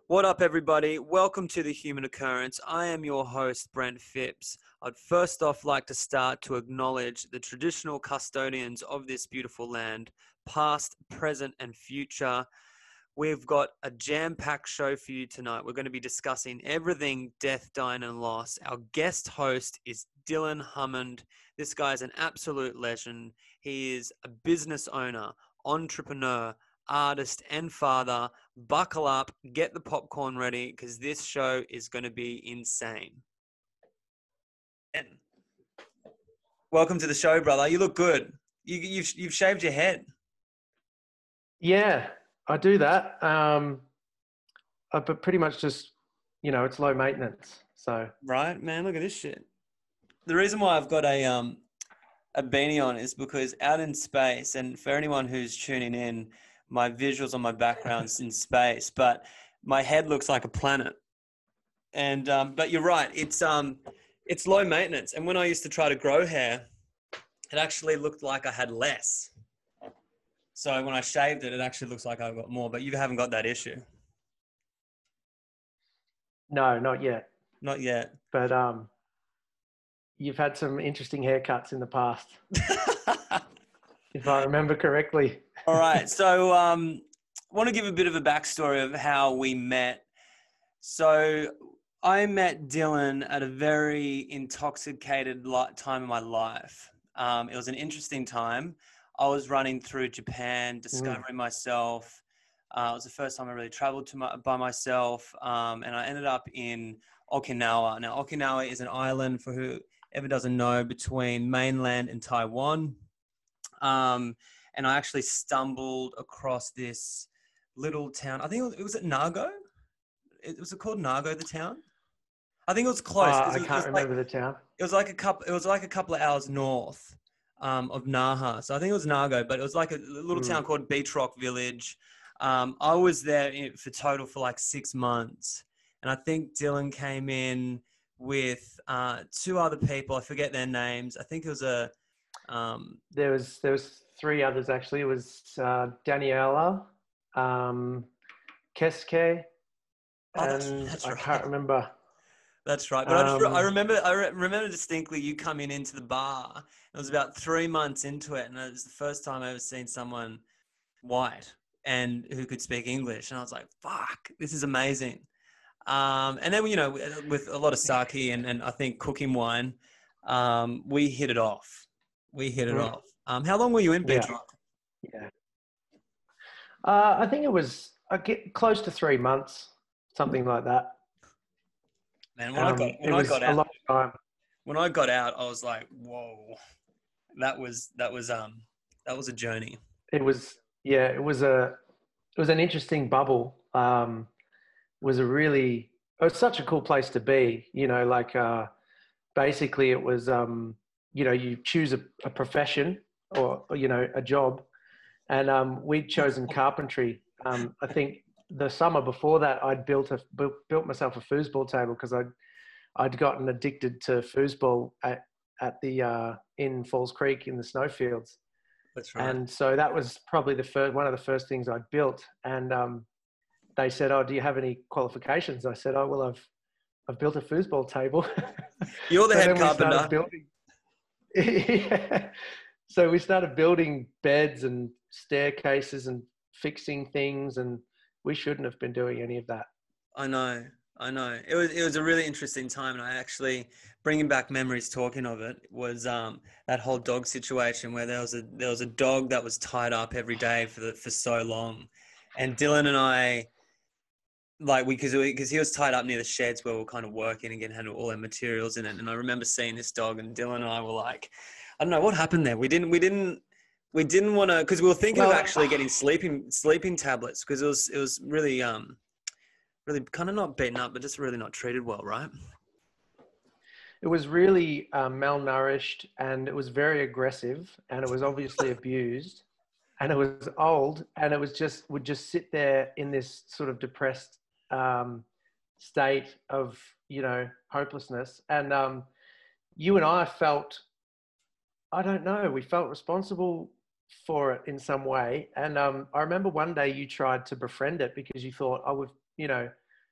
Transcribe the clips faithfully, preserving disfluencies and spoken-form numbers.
What up, everybody? Welcome to The Human Occurrence. I am your host, Brent Phipps. I'd first off like to start to acknowledge the traditional custodians of this beautiful land, past, present, and future. We've got a jam-packed show for you tonight. We're going to be discussing everything death, dying, and loss. Our guest host is Dylan Hammond. This guy's an absolute legend. He is a business owner, entrepreneur, artist, and father. Buckle up, get the popcorn ready, because this show is going to be insane. Welcome to the show, brother. You look good. You, you've, you've shaved your head. Yeah, I do that. Um, uh, but pretty much just, you know, it's low maintenance. So Right, man. Look at this shit. The reason why I've got a um a beanie on is because out in space, and for anyone who's tuning in, my visuals on my background's in space, but my head looks like a planet. And um, but you're right. It's um it's low maintenance. And when I used to try to grow hair, it actually looked like I had less. So when I shaved it, it actually looks like I've got more. But you haven't got that issue. no, not yet. Not yet. But um, you've had some interesting haircuts in the past, if I remember correctly. All right. So um, I want to give a bit of a backstory of how we met. So I met Dylan at a very intoxicated li- time in my life. Um, it was an interesting time. I was running through Japan, discovering mm. myself. Uh, it was the first time I really traveled to my, by myself. Um, and I ended up in Okinawa. Now, Okinawa is an island, for whoever doesn't know, between mainland and Taiwan. Um, and I actually stumbled across this little town. I think it was, it was at Nago. It was it called Nago, the town? I think it was close. Uh, it was, I can't it was remember like, the town. It was like a couple. It was like a couple of hours north um, of Naha. So I think it was Nago, but it was like a little mm. town called Beach Rock Village. Um, I was there for total for like six months, and I think Dylan came in with uh, two other people. I forget their names. I think it was a. Um, there was there was three others actually. It was uh, Daniela, um, Keske, oh, and that's, that's I right. can't remember. That's right. But um, I, just, I remember I remember distinctly you coming into the bar. It was about three months into it, and it was the first time I ever seen someone white and who could speak English. And I was like, fuck, this is amazing. Um, and then, you know, with a lot of sake and, and I think cooking wine, um, we hit it off. We hit it mm. off. Um, how long were you in Beach Rock? Yeah. Uh, I think it was I get close to three months, something like that. Man, when um, I got when I got out, time. when I got out, I was like, "Whoa, that was that was um that was a journey." It was, yeah, it was a it was an interesting bubble. Um, it was a really it was such a cool place to be. You know, like uh, basically it was um, you know you choose a, a profession or, or you know a job, and um, we'd chosen carpentry. Um, I think. The summer before that, I'd built a built myself a foosball table because I'd I'd gotten addicted to foosball at at the uh, in Falls Creek in the snowfields. That's right. And so that was probably the first one of the first things I built. And um, they said, "Oh, do you have any qualifications?" I said, "Oh, well, I've I've built a foosball table." You're the so head carpenter. Building... yeah. So we started building beds and staircases and fixing things and. We shouldn't have been doing any of that. I know, I know. It was it was a really interesting time, and I actually bringing back memories. Talking of it was um, that whole dog situation where there was a there was a dog that was tied up every day for the, for so long, and Dylan and I, like we because because he was tied up near the sheds where we were kind of working and getting handle all our materials in it, and I remember seeing this dog, and Dylan and I were like, I don't know what happened there. We didn't we didn't. We didn't want to, because we were thinking well, of actually getting sleeping sleeping tablets because it was it was really um really kind of not beaten up, but just really not treated well, right? It was really um, malnourished and it was very aggressive and it was obviously abused and it was old and it was just would just sit there in this sort of depressed um, state of you know hopelessness and um, you and I felt I don't know we felt responsible for it in some way. And um, I remember one day you tried to befriend it because you thought, oh, we've, you know,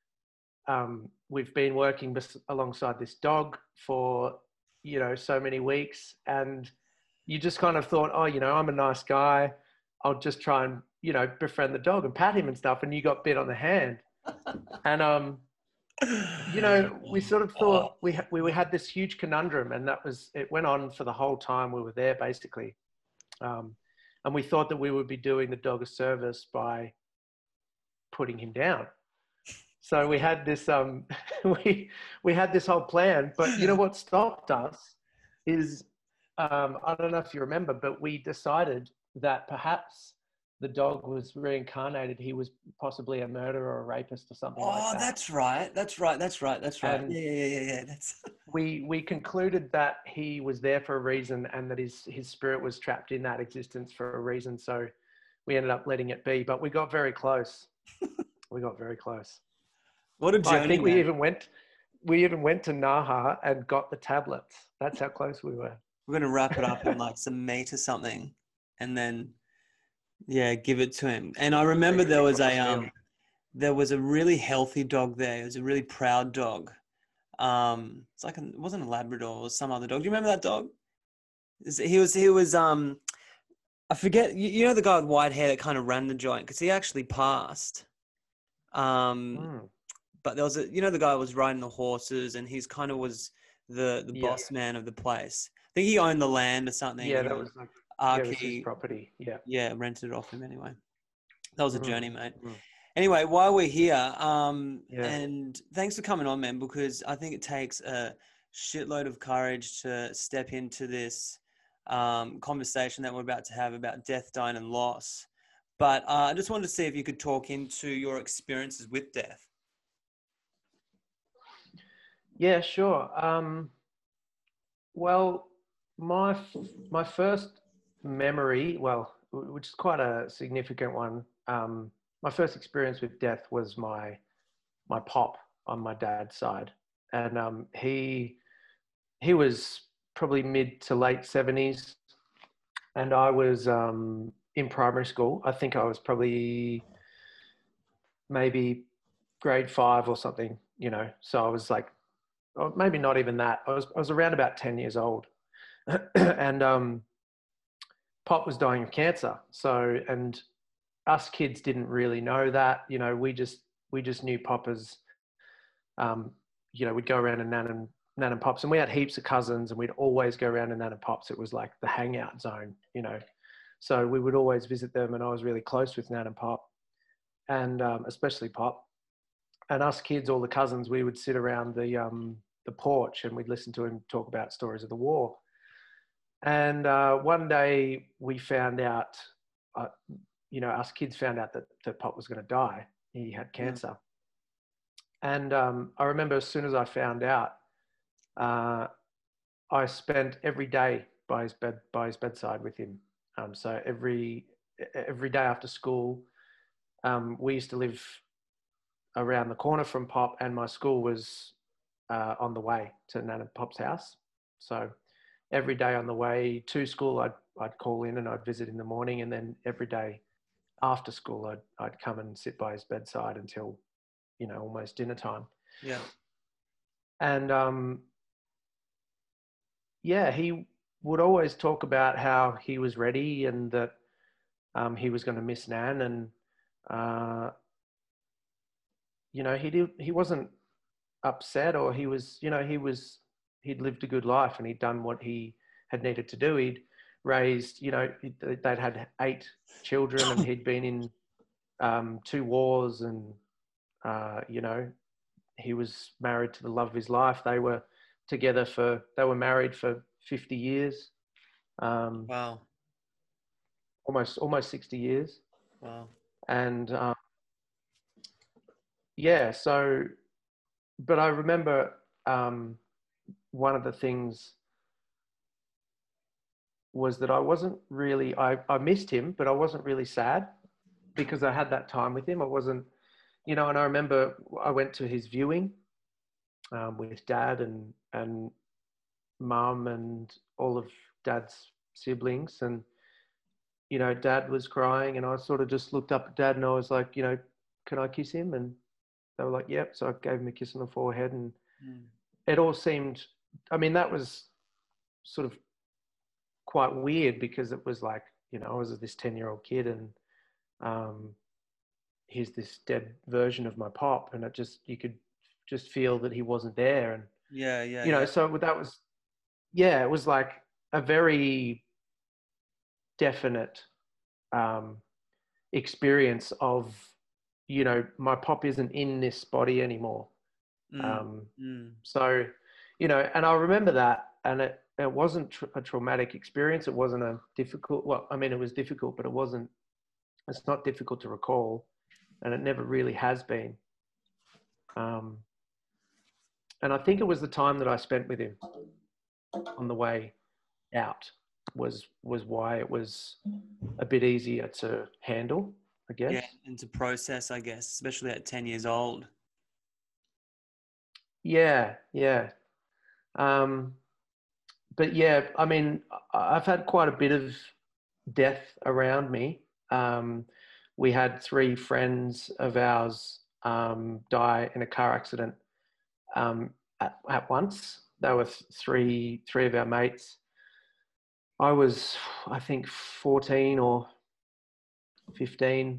um, we've been working bes- alongside this dog for, you know, so many weeks. And you just kind of thought, oh, you know, I'm a nice guy. I'll just try and, you know, befriend the dog and pat him and stuff. And you got bit on the hand. And, um, you know, we sort of thought we, ha- we had this huge conundrum, and that was, it went on for the whole time we were there, basically. Um, and we thought that we would be doing the dog a service by putting him down. So we had this, um, we, we had this whole plan, but you know what stopped us is, um, I don't know if you remember, but we decided that perhaps the dog was reincarnated. He was possibly a murderer or a rapist or something like Oh, that. that's right. That's right. That's right. That's right. And Yeah, yeah, yeah, yeah. That's we we concluded that he was there for a reason, and that his his spirit was trapped in that existence for a reason. So we ended up letting it be, but we got very close. We got very close. what a I journey, think we man. even went we even went to Naha and got the tablets. That's how close we were. We're gonna wrap it up in like some meat or something, and then yeah, give it to him. And I remember there was a um, there was a really healthy dog there. It was a really proud dog. Um, it's like a, it wasn't a Labrador, it was some other dog. Do you remember that dog? Is- He was he was um, I forget. You, you know the guy with white hair that kind of ran the joint because he actually passed. Um, Mm. but there was a, you know, the guy who was riding the horses, and he's kind of was the the Yeah, boss man of the place. I think he owned the land or something. yeah, And that was like yeah, it was his Archie, property. Yeah. yeah, rented it off him anyway. That was a Mm. journey, mate. Mm. Anyway, while we're here, um, Yeah. and thanks for coming on, man, because I think it takes a shitload of courage to step into this um, conversation that we're about to have about death, dying, and loss. But uh, I just wanted to see if you could talk into your experiences with death. Yeah, sure. Um, well, my my first memory, well, which is quite a significant one. Um, my first experience with death was my my pop on my dad's side, and um, he he was probably mid to late seventies, and I was um, in primary school. I think I was probably maybe grade five or something, you know. So I was like, or maybe not even that. I was I was around about ten years old, and um, Pop was dying of cancer. So, and us kids didn't really know that. You know, we just we just knew Pop as, um, you know, we'd go around and Nan and Nan and Pops, and we had heaps of cousins, and we'd always go around to Nan and Pops. It was like the hangout zone, you know. So we would always visit them, and I was really close with Nan and Pop, and um, especially Pop. And us kids, all the cousins, we would sit around the um, the porch, and we'd listen to him talk about stories of the war. And uh, one day we found out, uh, you know, us kids found out that, that Pop was going to die. He had cancer. Mm. And um, I remember as soon as I found out, uh, I spent every day by his bed, by his bedside with him. Um, so every every day after school, um, we used to live around the corner from Pop, and my school was uh, on the way to Nan and Pop's house. So every day on the way to school, I'd, I'd call in and I'd visit in the morning. And then every day after school, I'd, I'd come and sit by his bedside until, you know, almost dinner time. Yeah. And um, yeah, he would always talk about how he was ready and that um, he was going to miss Nan. And, uh, you know, he did, he wasn't upset, or he was, you know, he was, he'd lived a good life and he'd done what he had needed to do. He'd raised, you know, they'd had eight children, and he'd been in um, two wars, and, uh, you know, he was married to the love of his life. They were together for, they were married for fifty years. Um, Wow. Almost, almost sixty years. Wow. And um, yeah, so, but I remember um, one of the things was that I wasn't really, I, I missed him, but I wasn't really sad because I had that time with him. I wasn't, you know, and I remember I went to his viewing um, with Dad and, and Mum and all of Dad's siblings. And, you know, Dad was crying, and I sort of just looked up at Dad and I was like, you know, can I kiss him? And they were like, yep. So I gave him a kiss on the forehead, and Mm. it all seemed, I mean, that was sort of quite weird because it was like, you know, I was this ten year old kid, and um, here's this dead version of my pop. And it just, you could just feel that he wasn't there. And, Yeah, yeah, you know, yeah. so that was, yeah, it was like a very definite um, experience of, you know, my pop isn't in this body anymore. Mm. Um, Mm. so, you know, and I remember that, and it, it wasn't tr- a traumatic experience. It wasn't a difficult, well, I mean, it was difficult, but it wasn't, it's not difficult to recall, and it never really has been. Um, and I think it was the time that I spent with him on the way out was was why it was a bit easier to handle, I guess. Yeah, and to process, I guess, especially at ten years old. Yeah, yeah. Um, but yeah, I mean, I've had quite a bit of death around me. Um, we had three friends of ours um, die in a car accident um, at, at once. They were three three of our mates. I was, I think, fourteen or fifteen.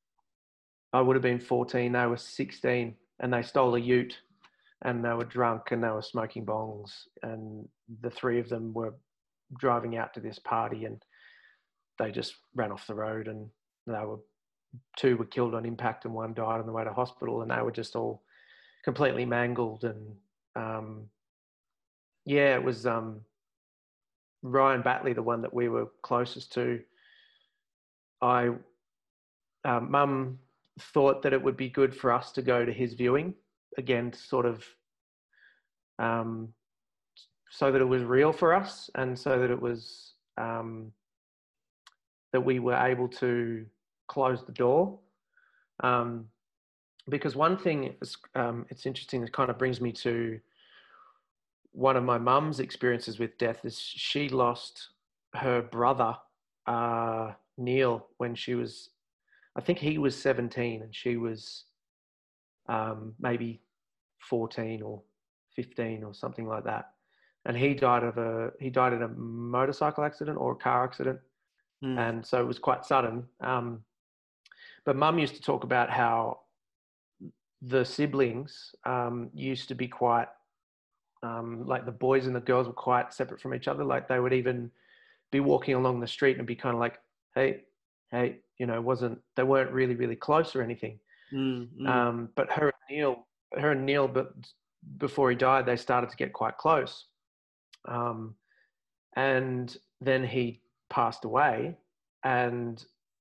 I would have been fourteen. They were sixteen, and they stole a ute, and they were drunk, and they were smoking bongs, and the three of them were driving out to this party, and they just ran off the road, and they were two were killed on impact, and one died on the way to hospital, and they were just all completely mangled. And um, yeah, it was um, Ryan Batley, the one that we were closest to. I um, Mum thought that it would be good for us to go to his viewing again, sort of um, so that it was real for us, and so that it was um, that we were able to close the door. Um, because one thing is, um, it's interesting, that kind of brings me to one of my mum's experiences with death, is she lost her brother, uh, Neil, when she was, I think he was seventeen and she was um, maybe fourteen or fifteen or something like that. And he died of a, he died in a motorcycle accident or a car accident. Mm. And so it was quite sudden. Um, but mum used to talk about how the siblings um, used to be quite, um, like the boys and the girls were quite separate from each other. Like they would even be walking along the street and be kind of like, hey, hey, you know, wasn't, they weren't really, really close or anything. Mm. Mm. Um, but her and Neil, her and Neil, but before he died, they started to get quite close. Um, and then he passed away. And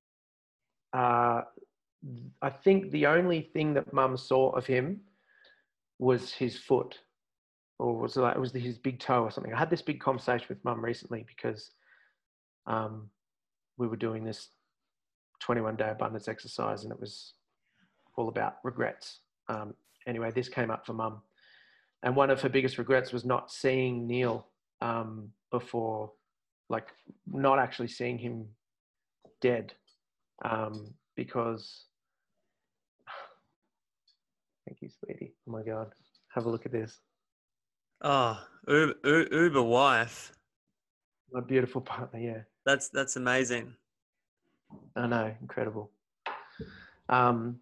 uh, I think the only thing that mum saw of him was his foot, or was it like, it was his big toe or something. I had this big conversation with mum recently because um, we were doing this twenty-one day abundance exercise, and it was all about regrets. Um, anyway, this came up for mum, and one of her biggest regrets was not seeing Neil um, before, like not actually seeing him dead, um, because thank you, sweetie. Oh my God, have a look at this. Oh, Uber, U- Uber wife. My beautiful partner. Yeah, That's that's amazing. I know, incredible. Um,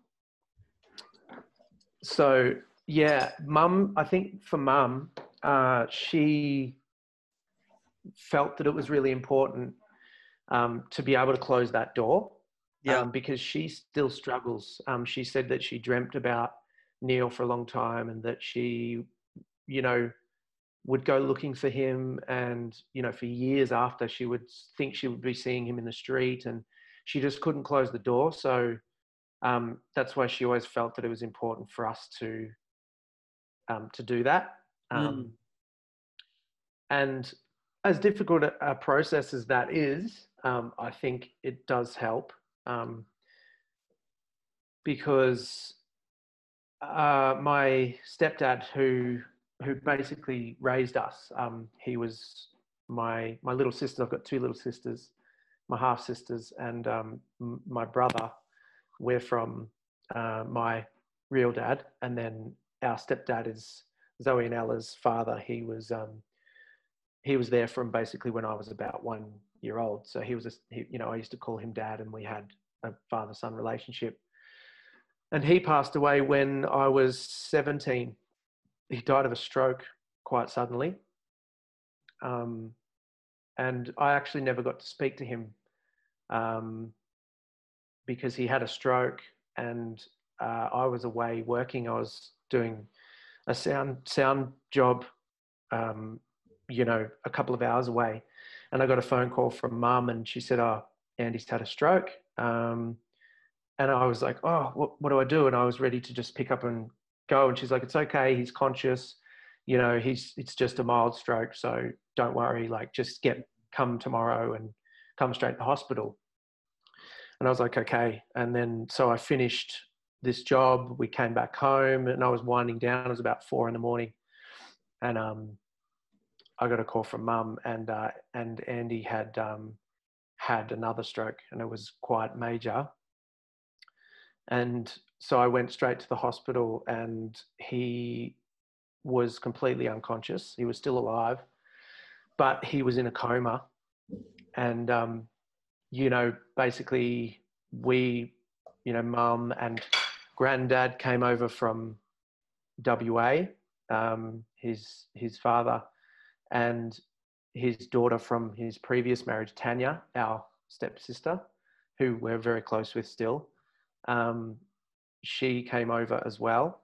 so yeah, mum. I think for mum, uh, she felt that it was really important um, to be able to close that door, Yeah. um, because she still struggles. Um, she said that she dreamt about Neil for a long time, and that she, you know, would go looking for him, and you know, for years after, she would think she would be seeing him in the street, and she just couldn't close the door. So um, that's why she always felt that it was important for us to um, to do that. Um, Mm. and as difficult a process as that is, um, I think it does help, um, because uh, my stepdad, who who basically raised us, um, he was my my little sister. I've got two little sisters, my half sisters, and um, my brother. We're from uh, my real dad. And then our stepdad is Zoe and Ella's father. He was um, he was there from basically when I was about one year old. So he was, a, he, you know, I used to call him dad, and we had a father-son relationship. And he passed away when I was seventeen. He died of a stroke quite suddenly. Um, and I actually never got to speak to him um, because he had a stroke, and uh, I was away working. I was doing a sound sound job, um, you know, a couple of hours away, and I got a phone call from mum, and she said, "Oh, Andy's had a stroke." Um, and I was like, "Oh, what, what do I do?" And I was ready to just pick up and go. And she's like, "It's okay. He's conscious. You know, he's it's just a mild stroke, so don't worry. Like, just get come tomorrow and come straight to the hospital." And I was like, "Okay." And then so I finished this job. We came back home, and I was winding down. It was about four in the morning, and um, I got a call from mum, and uh, and Andy had um, had another stroke, and it was quite major. And so I went straight to the hospital, and he was completely unconscious. He was still alive, but he was in a coma. And, um, you know, basically we, you know, mum and granddad came over from W A, um, his, his father, and his daughter from his previous marriage, Tanya, our stepsister, who we're very close with still. Um, she came over as well.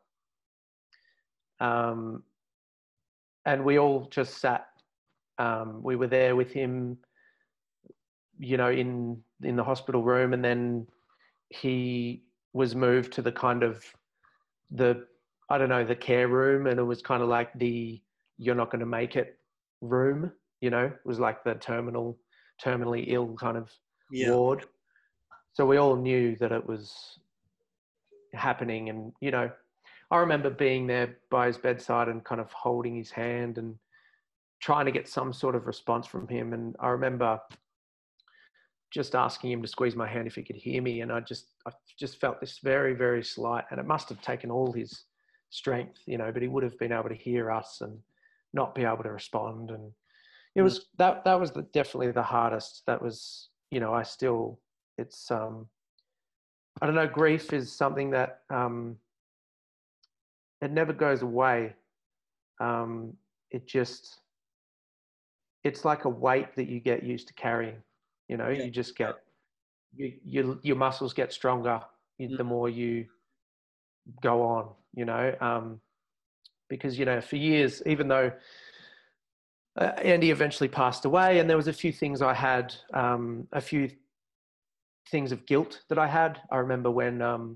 Um, and we all just sat, um, we were there with him, you know, in, in the hospital room. And then he was moved to the kind of the, I don't know, the care room. And it was kind of like the, you're not going to make it room, you know, it was like the terminal, terminally ill kind of Yeah. ward. So we all knew that it was happening. And, you know, I remember being there by his bedside and kind of holding his hand and trying to get some sort of response from him. And I remember just asking him to squeeze my hand if he could hear me. And I just, I just felt this very, very slight, and it must have taken all his strength, you know, but he would have been able to hear us and not be able to respond. And it was, that, that was the, definitely the hardest. That was, you know, I still, it's, um, I don't know, grief is something that, um, it never goes away. Um, it just, it's like a weight that you get used to carrying. You know, Yeah. you just get, you, you, your muscles get stronger Mm. the more you go on, you know, um, because, you know, for years, even though uh, Andy eventually passed away, and there was a few things I had, um, a few things of guilt that I had. I remember when, um,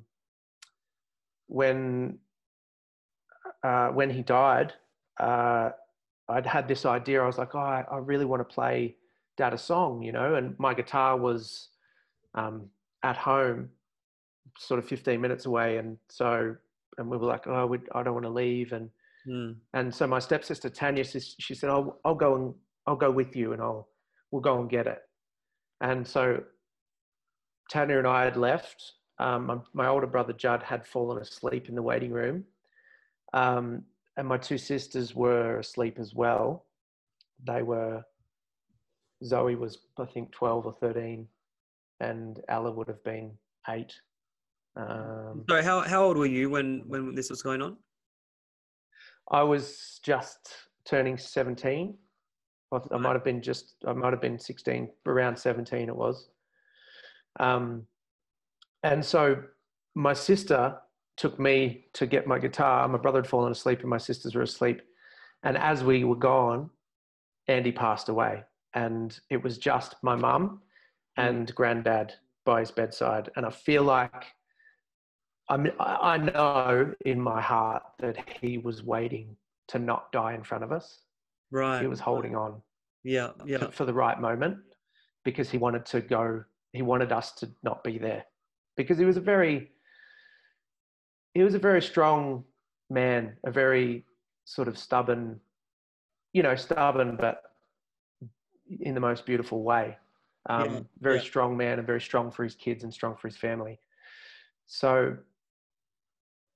when, uh, when he died, uh, I'd had this idea. I was like, oh, I, I really want to play Dad a song, you know, and my guitar was um, at home, sort of fifteen minutes away. And so, and we were like, oh, we, I don't want to leave. And, Mm. and so my stepsister, Tanya, she said, I'll, I'll go and I'll go with you, and I'll, we'll go and get it. And so Tanya and I had left. Um, my, my older brother, Judd, had fallen asleep in the waiting room. Um, and my two sisters were asleep as well. They were, Zoe was, I think, twelve or thirteen, and Ella would have been eight. Um, Sorry, how, how old were you when, when this was going on? I was just turning seventeen. I, I might have been just, I might have been sixteen, around seventeen it was. Um, and so my sister took me to get my guitar. My brother had fallen asleep and my sisters were asleep. And as we were gone, Andy passed away. And it was just my mum and granddad by his bedside. And I feel like, I mean, I know in my heart that he was waiting to not die in front of us. Right. He was holding on Yeah. Yeah. for, for the right moment, because he wanted to go, he wanted us to not be there, because he was a very, he was a very strong man, a very sort of stubborn, you know, stubborn, but in the most beautiful way. Um, Yeah. very Yeah. strong man, and very strong for his kids and strong for his family. So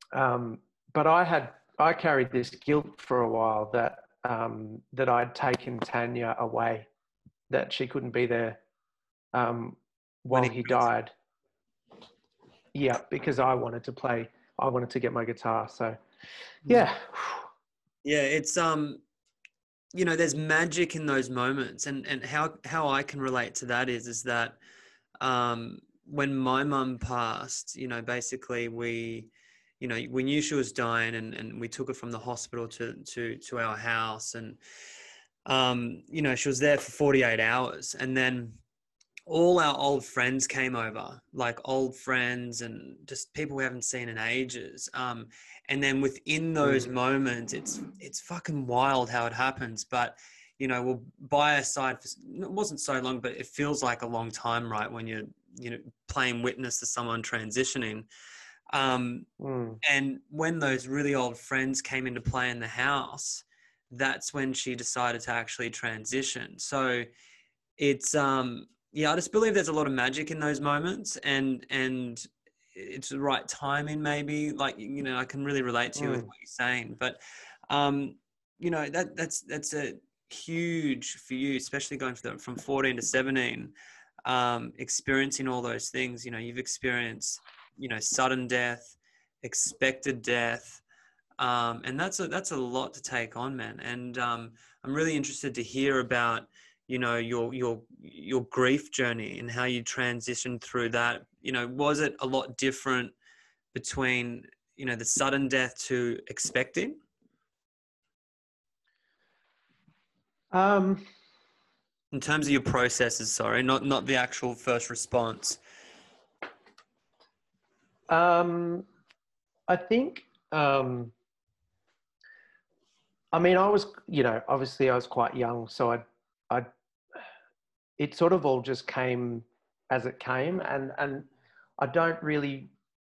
Um, but I had I carried this guilt for a while that um, that I'd taken Tanya away, that she couldn't be there um, When while he he transitioned. died. Yeah, because I wanted to play, I wanted to get my guitar. So Mm. yeah, Yeah, it's um, you know, there's magic in those moments, and and how how I can relate to that is is that um, when my mum passed, you know, basically we, you know, we knew she was dying, and and we took her from the hospital to to to our house, and um, you know, she was there for forty-eight hours, and then all our old friends came over, like old friends and just people we haven't seen in ages. Um, and then within those mm, moments, it's it's fucking wild how it happens. But you know, we'll by our side for it wasn't so long, but it feels like a long time, right? When you're you know playing witness to someone transitioning. Um, mm. and when those really old friends came into play in the house, that's when she decided to actually transition. So it's um yeah, I just believe there's a lot of magic in those moments, and and it's the right timing maybe, like you know I can really relate to you with Mm. what you're saying. But um you know that that's that's a huge for you, especially going from from fourteen to seventeen, um experiencing all those things. You know you've experienced you know sudden death, expected death, um, and that's a that's a lot to take on, man. And um, I'm really interested to hear about, you know, your your your grief journey and how you transitioned through that. You know, was it a lot different between you know the sudden death to expecting Um, in terms of your processes? Sorry, not not the actual first response. um, I think, um, I mean, I was, you know, obviously I was quite young, so I, I, it sort of all just came as it came, and and I don't really.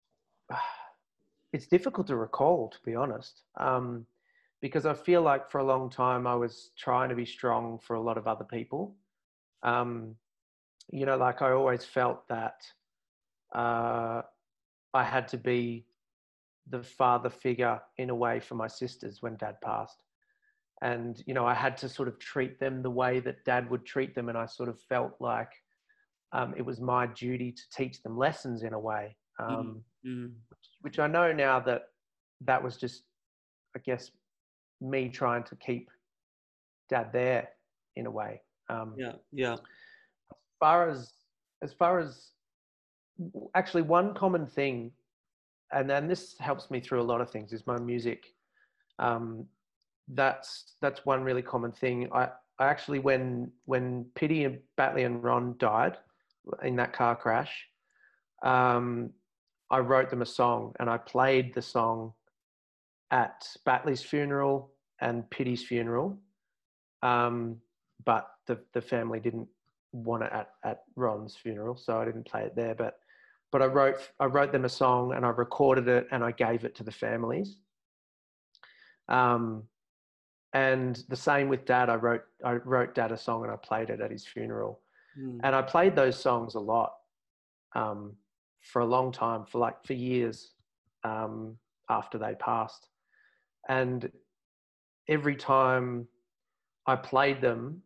It's difficult to recall, to be honest, um, because I feel like for a long time I was trying to be strong for a lot of other people. Um, you know, like I always felt that uh, I had to be the father figure in a way for my sisters when dad passed. And, you know, I had to sort of treat them the way that dad would treat them. And I sort of felt like um, it was my duty to teach them lessons in a way, Mm, um, mm, which I know now that that was just, I guess, me trying to keep dad there in a way. Um, yeah, yeah. as far as, as far as actually one common thing, and then this helps me through a lot of things, is my music. Um, that's that's one really common thing. I, I actually when when Pity and Batley and Ron died in that car crash, um, I wrote them a song and I played the song at Batley's funeral and Pity's funeral. Um, but the the family didn't want it at, at Ron's funeral, so I didn't play it there. But but I wrote I wrote them a song and I recorded it and I gave it to the families. Um, and the same with dad. I wrote I wrote dad a song and I played it at his funeral. Mm, And I played those songs a lot um, for a long time, for like for years um, after they passed. And every time I played them,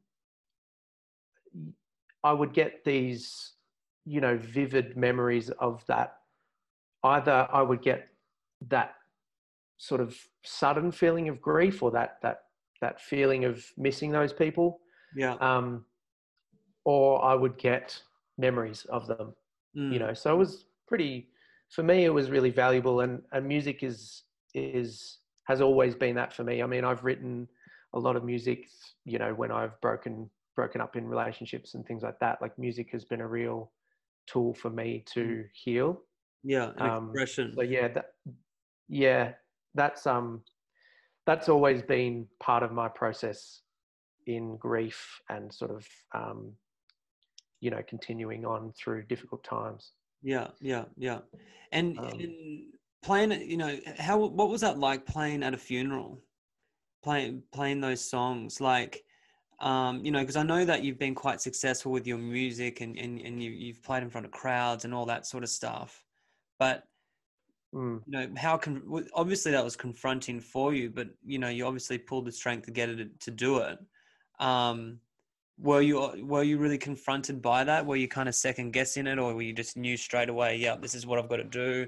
I would get these, you know, vivid memories of that. Either I would get that sort of sudden feeling of grief or that that that feeling of missing those people, yeah. um, or I would get memories of them. You Mm, know, so it was pretty. For me, it was really valuable, and and music is is has always been that for me. I mean, I've written a lot of music, you know, when I've broken broken up in relationships and things like that. Like music has been a real tool for me mm, to heal. yeah. An Um, expression. so yeah, that yeah, that's um that's always been part of my process in grief and sort of um, you know continuing on through difficult times. Yeah, yeah, yeah. And Um, and playing, you know, how what was that like playing at a funeral? Playing playing those songs, like, um, you know, because I know that you've been quite successful with your music, and and and you you've played in front of crowds and all that sort of stuff. But Mm. you know, how can, obviously that was confronting for you, but, you know, you obviously pulled the strength to get it to do it. Um, were you, were you really confronted by that? Were you kind of second guessing it, or were you just knew straight away, yeah, this is what I've got to do?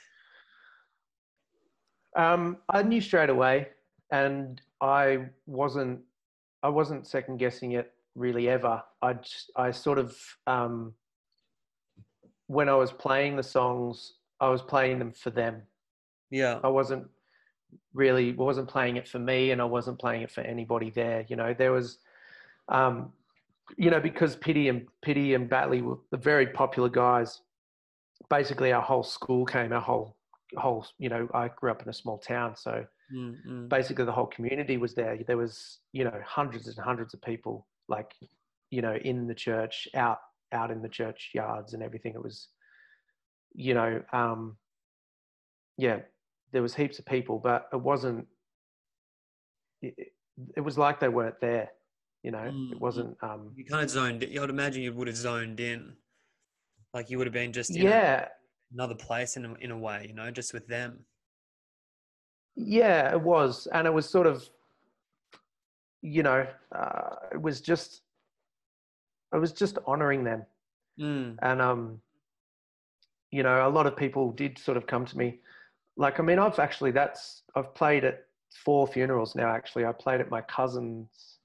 Um, I knew straight away, and I wasn't, I wasn't second guessing it really ever. I just, I sort of, um, when I was playing the songs, I was playing them for them. Yeah. I wasn't really wasn't playing it for me, and I wasn't playing it for anybody there. You know, there was, um, you know, because Pity and Pity and Batley were the very popular guys. Basically, our whole school came. Our whole whole, you know, I grew up in a small town, so Mm-hmm. basically the whole community was there. There was, you know, hundreds and hundreds of people, like, you know, in the church, out out in the church yards and everything. It was, you know, um, yeah, there was heaps of people, but it wasn't. It, it was like they weren't there. You know, it Mm-hmm. wasn't. Um, You kind of zoned I would imagine you would have zoned in. Like you would have been just in a, yeah, another place in a, in a way, you know, just with them. yeah, it was, and it was sort of, you know, uh, it was just, I was just honoring them, Mm. and um, you know, a lot of people did sort of come to me. Like, I mean, I've actually, that's, I've played at four funerals now, actually. I played at my cousin's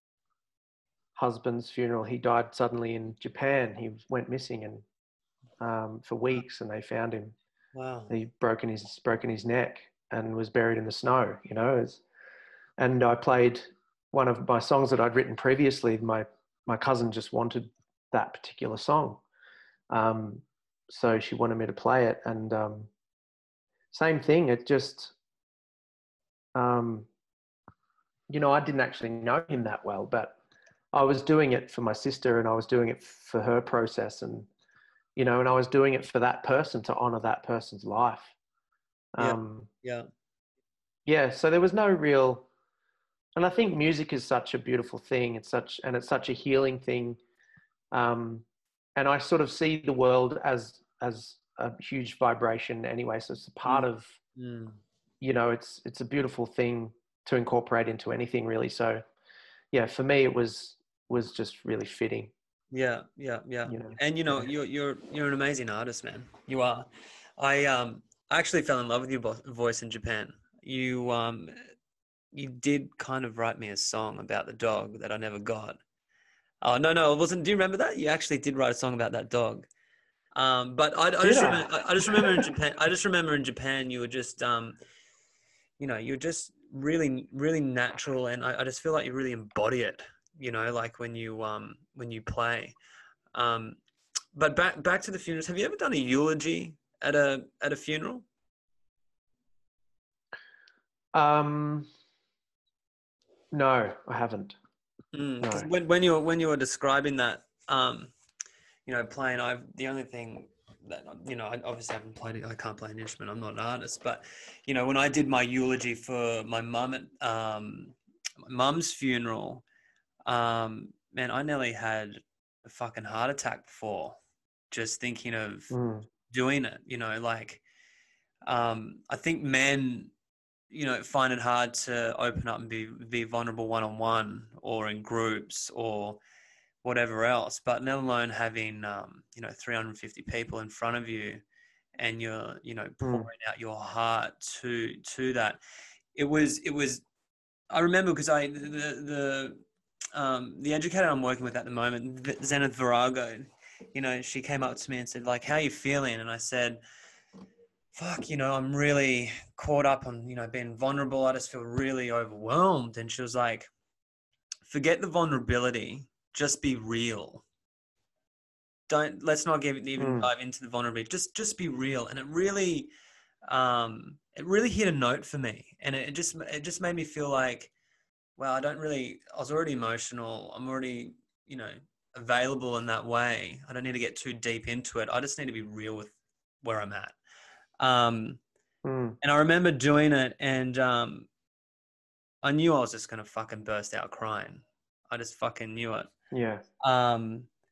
husband's funeral. He died suddenly in Japan. He went missing, and um, for weeks, and they found him. Wow. He broken his broken his neck and was buried in the snow. You know, it's, and I played one of my songs that I'd written previously. My my cousin just wanted that particular song, um, so she wanted me to play it, and um, same thing. It just, um, you know, I didn't actually know him that well, but I was doing it for my sister, and I was doing it for her process, and, you know, and I was doing it for that person, to honor that person's life. Yeah. Um, Yeah. yeah. So there was no real, and I think music is such a beautiful thing. It's such, and it's such a healing thing. Um, and I sort of see the world as, as a huge vibration anyway. So it's a part Mm. of, Mm. you know, it's, it's a beautiful thing to incorporate into anything, really. So yeah, for me, it was, was just really fitting, Yeah. Yeah. Yeah. you know. And you know, Yeah. you're you're you're an amazing artist, man. You are. I um I actually fell in love with your vo- voice in Japan. You um you did kind of write me a song about the dog that I never got. Oh no, no, it wasn't. Do you remember that? You actually did write a song about that dog. Um, but I, I Did just I? remember, I just remember in Japan, I just remember in Japan, you were just, um, you know, you're just really, really natural, and I, I just feel like you really embody it. You know, like when you, um, when you play. Um, but back, back to the funerals. Have you ever done a eulogy at a at a funeral? Um, no, I haven't. Because No. when when you were when you were describing that, um, you know, playing, I've the only thing that, you know, I obviously haven't played it. I can't play an instrument. I'm not an artist, but you know, when I did my eulogy for my mum at um, my mum's funeral, um, man, I nearly had a fucking heart attack before just thinking of Mm, doing it. You know, like um, I think men, you know, find it hard to open up and be be vulnerable one on one or in groups or whatever else, but let alone having, um, you know, three hundred fifty people in front of you and you're, you know, mm, pouring out your heart to, to that. It was, it was, I remember because I, the, the, um, the educator I'm working with at the moment, Zenith Virago, you know, she came up to me and said, like, how are you feeling? And I said, fuck, you know, I'm really caught up on, you know, being vulnerable. I just feel really overwhelmed. And she was like, forget the vulnerability, just be real. Don't, let's not give, even mm, dive into the vulnerability. Just just be real. And it really um it really hit a note for me. And it, it just it just made me feel like, well, I don't really, I was already emotional. I'm already, you know, available in that way. I don't need to get too deep into it. I just need to be real with where I'm at. Um mm. and I remember doing it, and um I knew I was just gonna fucking burst out crying. I just fucking knew it. Yeah. Um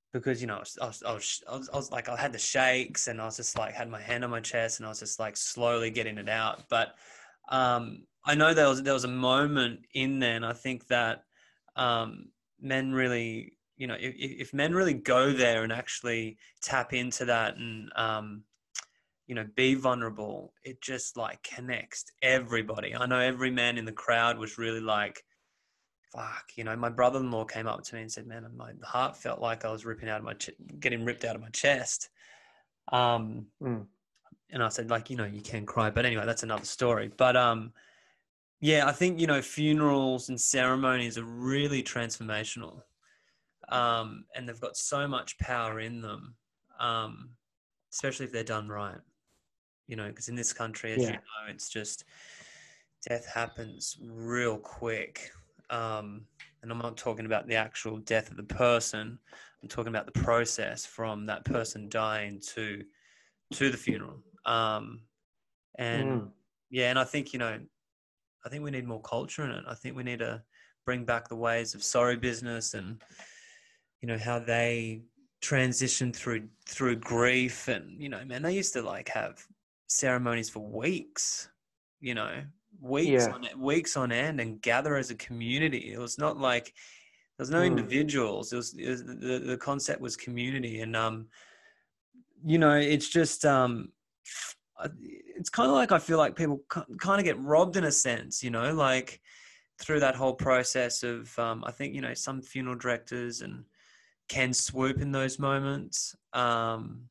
because, you know, I was, I was, I was, I was, I was like, I had the shakes and I was just like, had my hand on my chest and I was just like slowly getting it out. But um, I know there was, there was a moment in there, and I think that um, men really, you know, if, if men really go there and actually tap into that and, um, you know, be vulnerable, it just like connects everybody. I know every man in the crowd was really like, fuck, you know, my brother-in-law came up to me and said, man, my heart felt like I was ripping out of my, ch- getting ripped out of my chest. Um, Mm. and I said, like, you know, you can cry, but anyway, that's another story. But, um, yeah, I think, you know, funerals and ceremonies are really transformational. Um, and they've got so much power in them, um, especially if they're done right. You know, because in this country, as Yeah. you know, it's just death happens real quick. Um, and I'm not talking about the actual death of the person. I'm talking about the process from that person dying to to the funeral. Um, and Mm. yeah, and I think, you know, I think we need more culture in it. I think we need to bring back the ways of sorry business and, you know, how they transition through through grief. And, you know, man, they used to like have ceremonies for weeks, you know, weeks Yeah. on weeks on end, and gather as a community. It was not like there's no Mm. individuals. It was, it was the the concept was community. And um, you know, it's just um, it's kind of like I feel like people kind of get robbed in a sense, you know, like through that whole process of um, I think, you know, some funeral directors and can swoop in those moments. Um,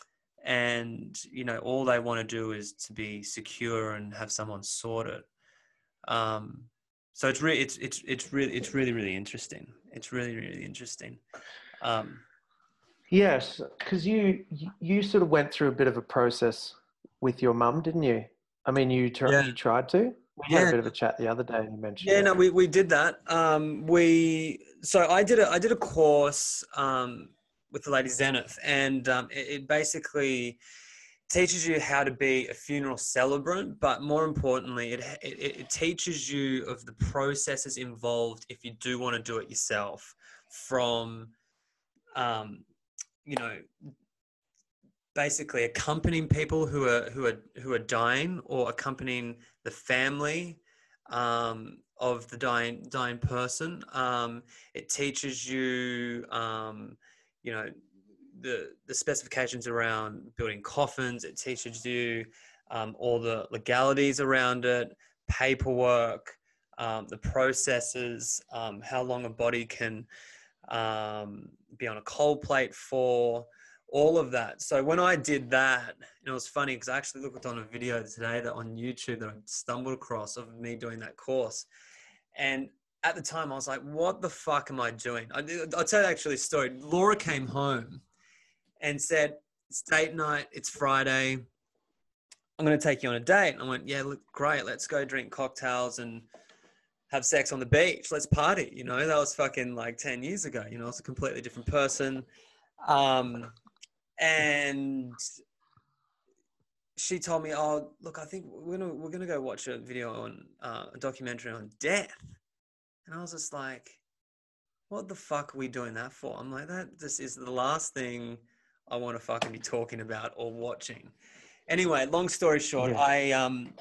and, you know, all they want to do is to be secure and have someone sort it. Um, so it's really, it's, it's, it's really, it's really, really interesting. It's really, really interesting. Um, Yes, because you you sort of went through a bit of a process with your mum, didn't you? I mean, you tr- yeah. you tried to. We had a Yeah. bit of a chat the other day, and you mentioned Yeah, it. no, we, we did that. Um, we, so I did a, I did a course, um, with the lady Zenith, and, um, it, it basically teaches you how to be a funeral celebrant, but more importantly, it, it, it teaches you of the processes involved if you do want to do it yourself, from, um, you know, basically accompanying people who are who are who are dying, or accompanying the family um, of the dying dying person. Um, it teaches you, um, you know, the the specifications around building coffins. It teaches you um, all the legalities around it, paperwork, um, the processes, um, how long a body can um, be on a cold plate for, all of that. So when I did that, it was funny because I actually looked on a video today that on YouTube that I stumbled across of me doing that course. And at the time I was like, what the fuck am I doing? I, I'll tell you actually a story. Laura came home and said, it's date night, it's Friday, I'm going to take you on a date. And I went, yeah, look, great. Let's go drink cocktails and have sex on the beach. Let's party. You know, that was fucking like ten years ago. You know, I was a completely different person. Um, and she told me, oh, look, I think we're going to, we're going to go watch a video on uh, a documentary on death. And I was just like, what the fuck are we doing that for? I'm like, that this is the last thing I want to fucking be talking about or watching. Anyway, long story short, Yeah. I, um,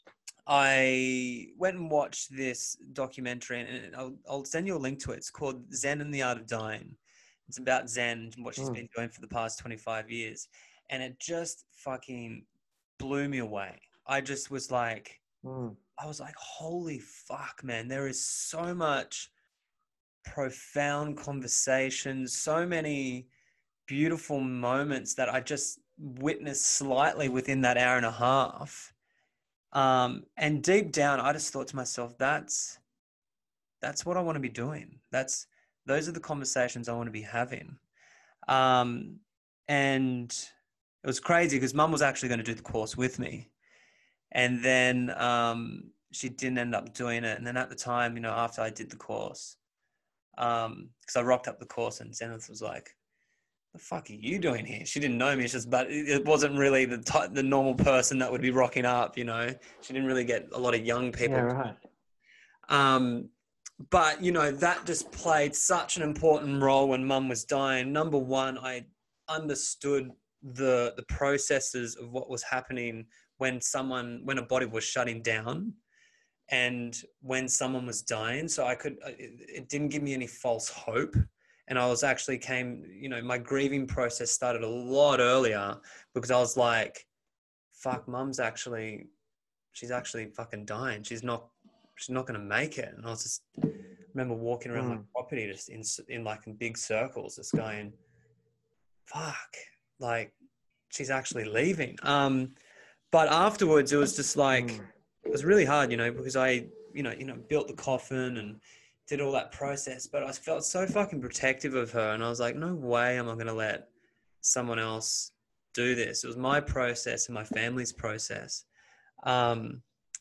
I went and watched this documentary, and I'll, I'll send you a link to it. It's called Zen and the Art of Dying. It's about Zen and what she's Mm. been doing for the past twenty-five years. And it just fucking blew me away. I just was like, Mm. I was like, holy fuck, man. There is so much profound conversation, so many beautiful moments that I just witnessed slightly within that hour and a half. Um, and deep down, I just thought to myself, that's, that's what I want to be doing. That's, those are the conversations I want to be having. Um, and it was crazy because mum was actually going to do the course with me. And then um, she didn't end up doing it. And then at the time, you know, after I did the course, um, because I rocked up the course and Zenith was like, the fuck are you doing here? She didn't know me. It's just, but it wasn't really the ty- the normal person that would be rocking up, you know. She didn't really get a lot of young Yeah. people. Right. Um, but you know, that just played such an important role when mum was dying. Number one, I understood the the processes of what was happening when someone when a body was shutting down and when someone was dying. So I could, it, it didn't give me any false hope. And I was actually came, you know, my grieving process started a lot earlier because I was like, fuck, mum's actually, she's actually fucking dying. She's not, she's not going to make it. And I was just, I remember walking around mm. my property just in, in like in big circles, just going, fuck, like she's actually leaving. Um, but afterwards it was just like, mm. it was really hard, you know, because I, you know, you know, built the coffin and did all that process, but I felt so fucking protective of her. And I was like, no way am I going to let someone else do this. It was my process and my family's process. Um,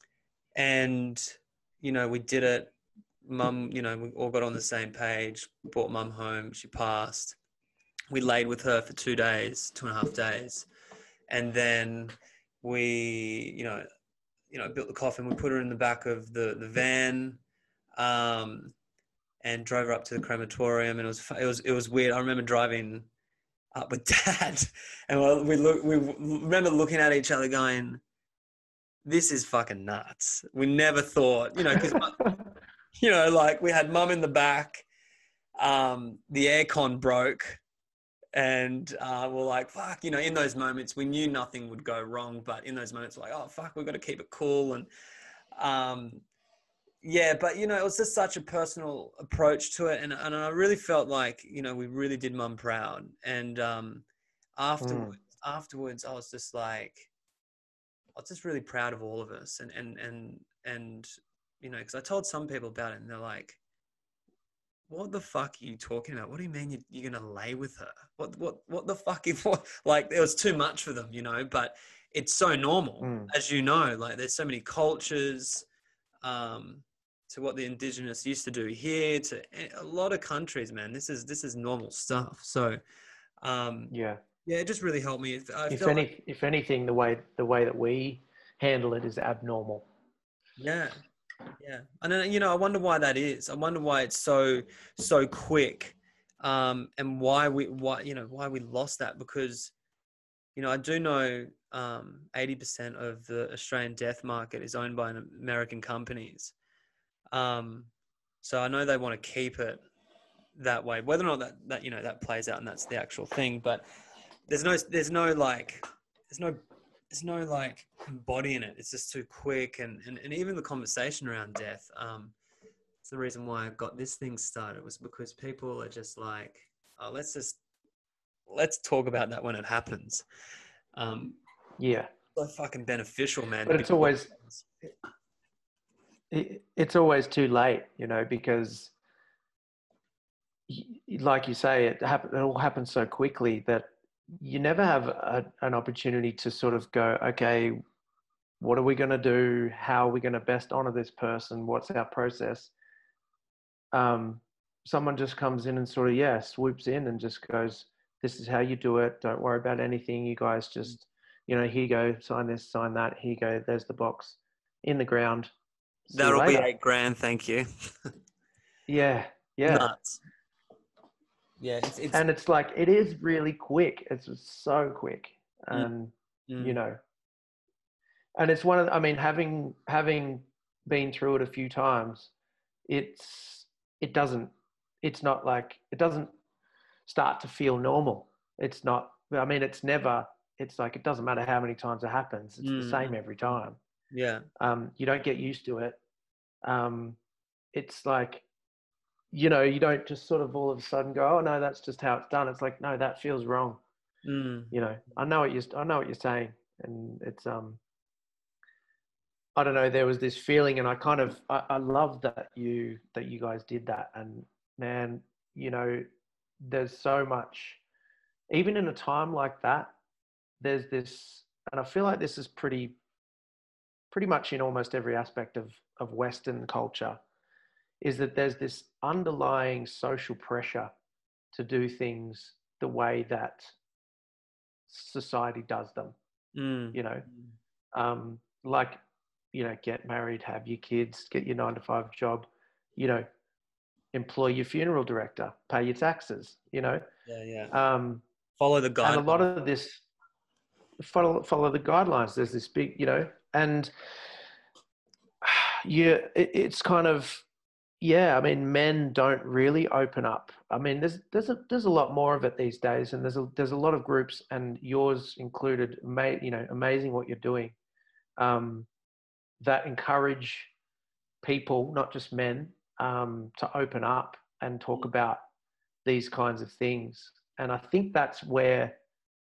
and, you know, we did it. Mum, you know, we all got on the same page, brought mum home. She passed. We laid with her for two days, two and a half days. And then we, you know, you know, built the coffin. We put her in the back of the, the van, um, and drove her up to the crematorium. And it was, it was, it was weird. I remember driving up with Dad, and we look, we remember looking at each other going, this is fucking nuts. We never thought, you know, because, you know, like we had mum in the back, um, the aircon broke, and uh, we're like, fuck, you know, in those moments, we knew nothing would go wrong, but in those moments, we're like, oh, fuck, we've got to keep it cool. And um, yeah, but, you know, it was just such a personal approach to it. And, and I really felt like, you know, we really did mum proud. And um, afterwards, mm. afterwards, I was just like, I was just really proud of all of us. And, and, and, and you know, because I told some people about it and they're like, what the fuck are you talking about? What do you mean you, you're going to lay with her? What, what, what the fuck? Is, what? Like, it was too much for them, you know, but it's so normal, mm. as you know, like there's so many cultures, um, to what the indigenous used to do here, to a lot of countries, man. This is, this is normal stuff. So, um, yeah, yeah, it just really helped me. I if felt any, like, if anything, the way, the way that we handle it is abnormal. Yeah. Yeah. And then, you know, I wonder why that is. I wonder why it's so, so quick. Um, and why we, why, you know, why we lost that, because, you know, I do know, um, eighty percent of the Australian death market is owned by American companies. Um, so I know they want to keep it that way, whether or not that, that, you know, that plays out and that's the actual thing, but there's no, there's no like, there's no, there's no like embodying it. It's just too quick. And, and, and even the conversation around death, um, it's the reason why I got this thing started, was because people are just like, oh, let's just, let's talk about that when it happens. Um, yeah. So fucking beneficial, man. But it's always, it, it's always too late, you know, because like you say, it happen, it all happens so quickly that you never have a, an opportunity to sort of go, okay, what are we going to do? How are we going to best honor this person? What's our process? Um, someone just comes in and sort of, yeah, swoops in and just goes, this is how you do it. Don't worry about anything. You guys just, you know, here you go, sign this, sign that. Here you go. There's the box in the ground. See That'll be eight grand. Thank you. yeah. Yeah. Nuts. Yeah. It's, it's, and it's like, it is really quick. It's so quick. And, mm. you know, and it's one of the, I mean, having, having been through it a few times, it's, it doesn't, it's not like, it doesn't start to feel normal. It's not, I mean, it's never, it's like, it doesn't matter how many times it happens. It's mm. the same every time. Yeah. Um, you don't get used to it. Um, it's like, you know, you don't just sort of all of a sudden go, oh no, that's just how it's done. It's like, no, that feels wrong. Mm. You know, I know what you're, I know what you're saying. And it's, um, I don't know, there was this feeling, and I kind of, I, I love that you, that you guys did that. And man, you know, there's so much, even in a time like that, there's this, and I feel like this is pretty, pretty much in almost every aspect of, of Western culture, is that there's this underlying social pressure to do things the way that society does them. Mm. You know, um, like, you know, get married, have your kids, get your nine to five job, you know, employ your funeral director, pay your taxes, you know. Yeah, yeah. Um, Follow the and a lot guidelines. of this follow follow the guidelines. There's this big, you know, and yeah, it, it's kind of yeah. I mean, men don't really open up. I mean, there's there's a there's a lot more of it these days, and there's a there's a lot of groups, and yours included. Ama- you know, amazing what you're doing. Um, that encourage people, not just men, um, to open up and talk about these kinds of things. And I think that's where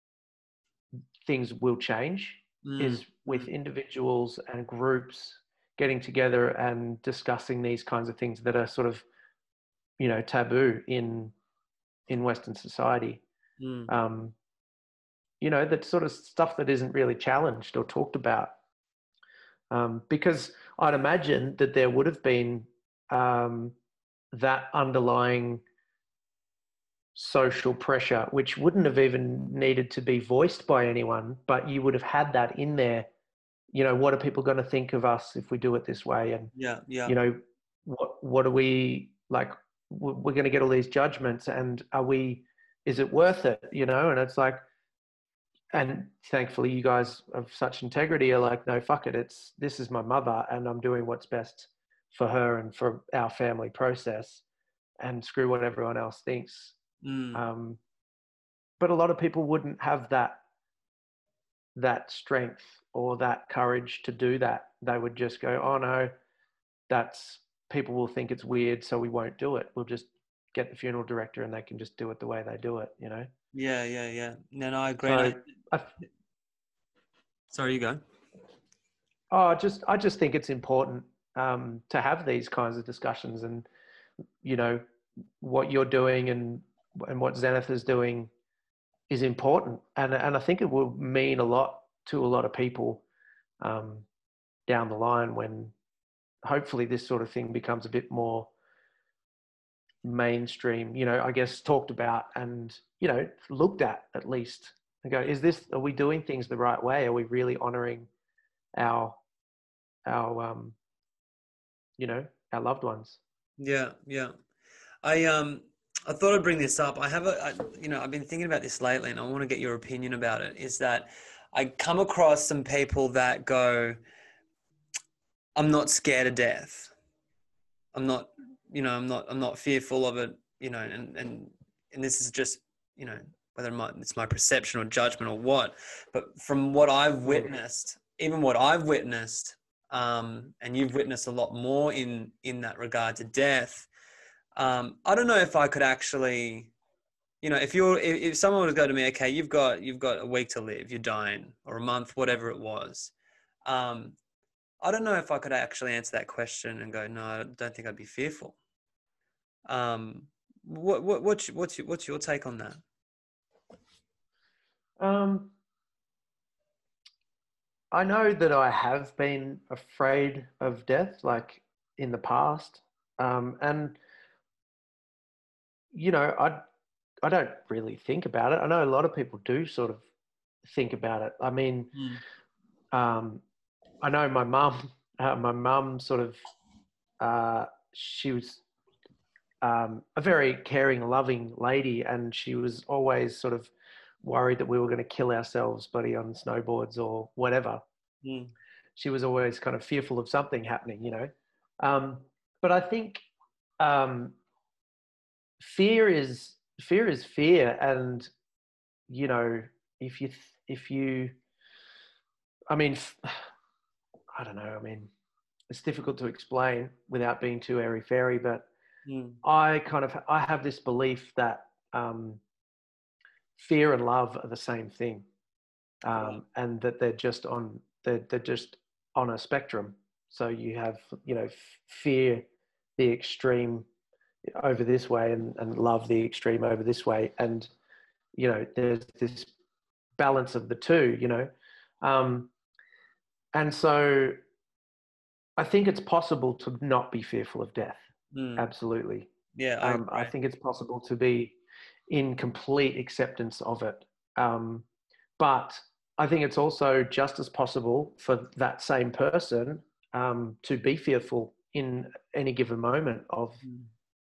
things will change Mm, is with mm, individuals and groups getting together and discussing these kinds of things that are sort of, you know, taboo in in Western society. mm. Um, you know, that sort of stuff that isn't really challenged or talked about. Um, because I'd imagine that there would have been um, that underlying social pressure, which wouldn't have even needed to be voiced by anyone, but you would have had that in there. You know, what are people going to think of us if we do it this way? And, Yeah, yeah. you know, what, what are we like? We're going to get all these judgments, and are we, is it worth it? You know, and it's like, and thankfully you guys of such integrity are like, no, fuck it. It's, this is my mother and I'm doing what's best for her and for our family process, and screw what everyone else thinks. Mm. Um, but a lot of people wouldn't have that that strength or that courage to do that. They would just go, oh no, that's, people will think it's weird, so we won't do it. We'll just get the funeral director and they can just do it the way they do it, you know? Yeah, yeah, yeah. No, no, I agree. And So I, I, sorry, you go. oh, just, I just think it's important um, to have these kinds of discussions, and, you know, what you're doing and, and what Zenith is doing is important. And, and I think it will mean a lot to a lot of people um, down the line when hopefully this sort of thing becomes a bit more mainstream, you know, I guess talked about and, you know, looked at at least and go, is this, are we doing things the right way? Are we really honoring our, our, um, you know, our loved ones? Yeah, yeah. I um I thought I'd bring this up. I have a I, you know, I've been thinking about this lately and I want to get your opinion about it. Is that I come across some people that go, I'm not scared of death. I'm not, you know, I'm not I'm not fearful of it, you know, and and and this is just, you know, whether my, it's my perception or judgment or what, but from what I've Mm. witnessed, even what I've witnessed, um, and you've witnessed a lot more in in that regard to death. Um, I don't know if I could actually, you know, if you're, if, if someone would go to me, okay, you've got, you've got a week to live, you're dying, or a month, whatever it was. Um, I don't know if I could actually answer that question and go, no, I don't think I'd be fearful. Um, what, what, what's, what's your, what's your take on that? Um, I know that I have been afraid of death, like in the past. Um, and, you know, I, I don't really think about it. I know a lot of people do sort of think about it. I mean, Mm. um, I know my mum, uh, my mum sort of, uh, she was um, a very caring, loving lady, and she was always sort of worried that we were going to kill ourselves, buddy, on snowboards or whatever. Mm. She was always kind of fearful of something happening, you know. Um, but I think um, fear is fear is fear, and you know, if you if you, I mean, I don't know. I mean, it's difficult to explain without being too airy fairy, but Mm. I kind of I have this belief that um, fear and love are the same thing, Yeah. um, and that they're just on they're, they're just on a spectrum. So you have, you know, fear the extreme over this way, and, and love the extreme over this way, and you know there's this balance of the two, you know, um, and so I think it's possible to not be fearful of death. Mm. Absolutely. Yeah, I Um, I agree. think it's possible to be in complete acceptance of it. Um, but I think it's also just as possible for that same person um, to be fearful in any given moment of Mm.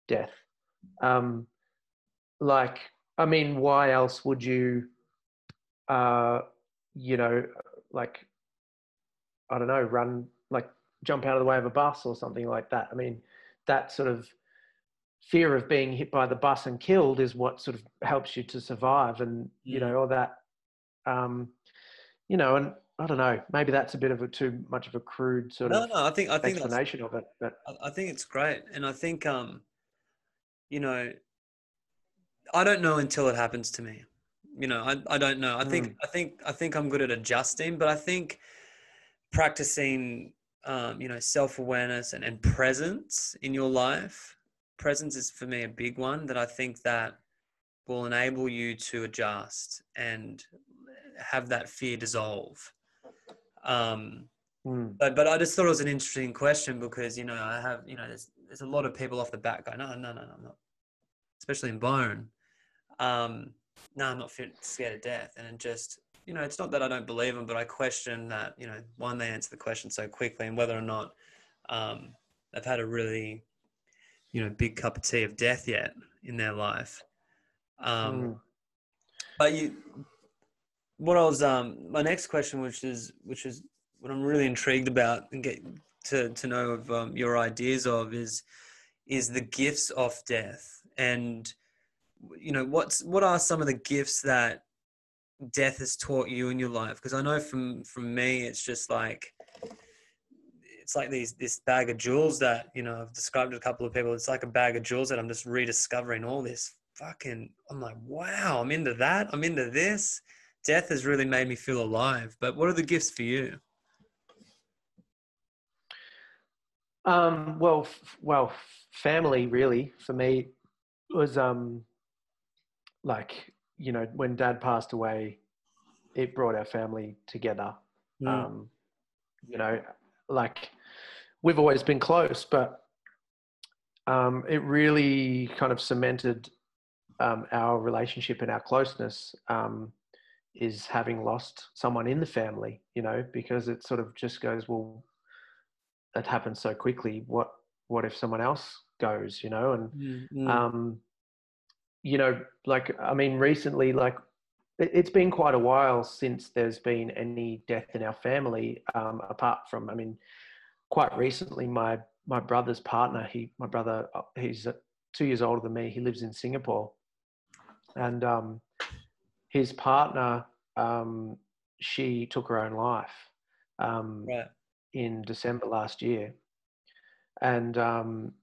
death. Um, like, I mean, why else would you, uh, you know, like, I don't know, run, like jump out of the way of a bus or something like that? I mean, that sort of fear of being hit by the bus and killed is what sort of helps you to survive. And, you Mm. know, or that, um, you know, and I don't know, maybe that's a bit of a too much of a crude sort No, of no, I think I think that's explanation of it, but I I think it's great, and I think um, you know, I don't know until it happens to me. You know, I I don't know. I think mm, I think I think I'm good at adjusting, but I think practicing um, you know, self-awareness and, and presence in your life. Presence is for me a big one that I think that will enable you to adjust and have that fear dissolve. Um, mm, but but I just thought it was an interesting question because you know I have you know there's there's a lot of people off the bat going no no no no I'm not, especially in Byron. Um, no, I'm not scared of death, and it just you know it's not that I don't believe them, but I question that you know one they answer the question so quickly and whether or not um, they've had a really you know big cup of tea of death yet in their life. Um, mm. but you what I was um my next question, which is which is what I'm really intrigued about and get to to know of um, your ideas of is is the gifts of death, and you know what's what are some of the gifts that death has taught you in your life? Because I know from from me it's just like it's like these this bag of jewels that you know I've described to a couple of people. It's like a bag of jewels that I'm just rediscovering all this fucking. I'm like, wow, I'm into that. I'm into this. Death has really made me feel alive. But what are the gifts for you? Um, well, f- well, family really for me was um, like you know when Dad passed away, it brought our family together. Mm, Um, you know, like we've always been close, but um, it really kind of cemented um, our relationship and our closeness. Um, is having lost someone in the family, you know, because it sort of just goes, well, it happens so quickly. What what if someone else goes, you know? And mm, mm, um, you know, like I mean, recently, like it, it's been quite a while since there's been any death in our family. Um, apart from, I mean, quite recently, my my brother's partner, he my brother, uh, he's uh, two years older than me. He lives in Singapore, and um, his partner, um, she took her own life um, right. in December last year, and um,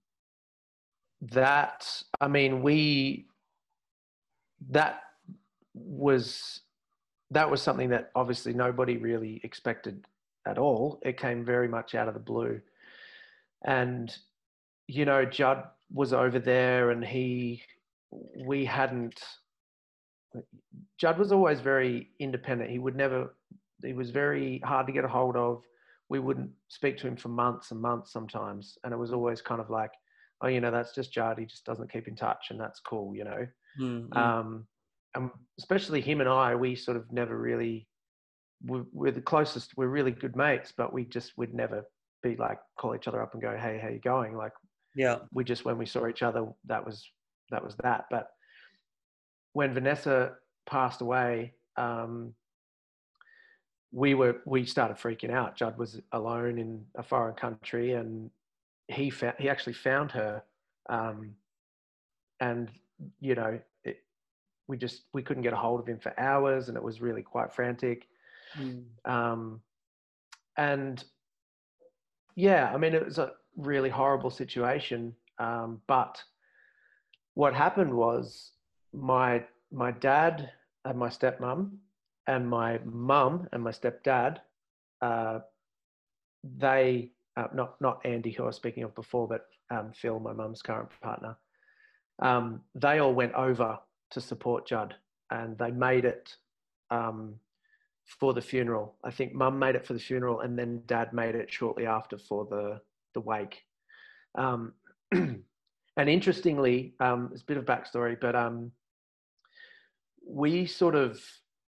that I mean we that was that was something that obviously nobody really expected at all. It came very much out of the blue, and you know Judd was over there, and he we hadn't. Judd was always very independent. He would never. He was very hard to get a hold of. We wouldn't speak to him for months and months sometimes, and it was always kind of like, oh, you know, that's just Judd. He just doesn't keep in touch, and that's cool, you know. Mm, mm, Um, and especially him and I, we sort of never really. We're, we're the closest. We're really good mates, but we just would never be like call each other up and go, hey, how you going? Like yeah. we just when we saw each other, that was that was that. But when Vanessa passed away, um, we were we started freaking out. Judd was alone in a foreign country, and he found, he actually found her, um, and you know it, we just we couldn't get a hold of him for hours, and it was really quite frantic. Mm, Um, and yeah, I mean it was a really horrible situation. Um, but what happened was my my dad and my stepmom and my mum and my stepdad, uh, they uh, not not Andy who I was speaking of before, but um, Phil, my mum's current partner. Um, they all went over to support Judd, and they made it um, for the funeral. I think mum made it for the funeral, and then dad made it shortly after for the the wake. Um, and interestingly, um, it's a bit of backstory, but um, we sort of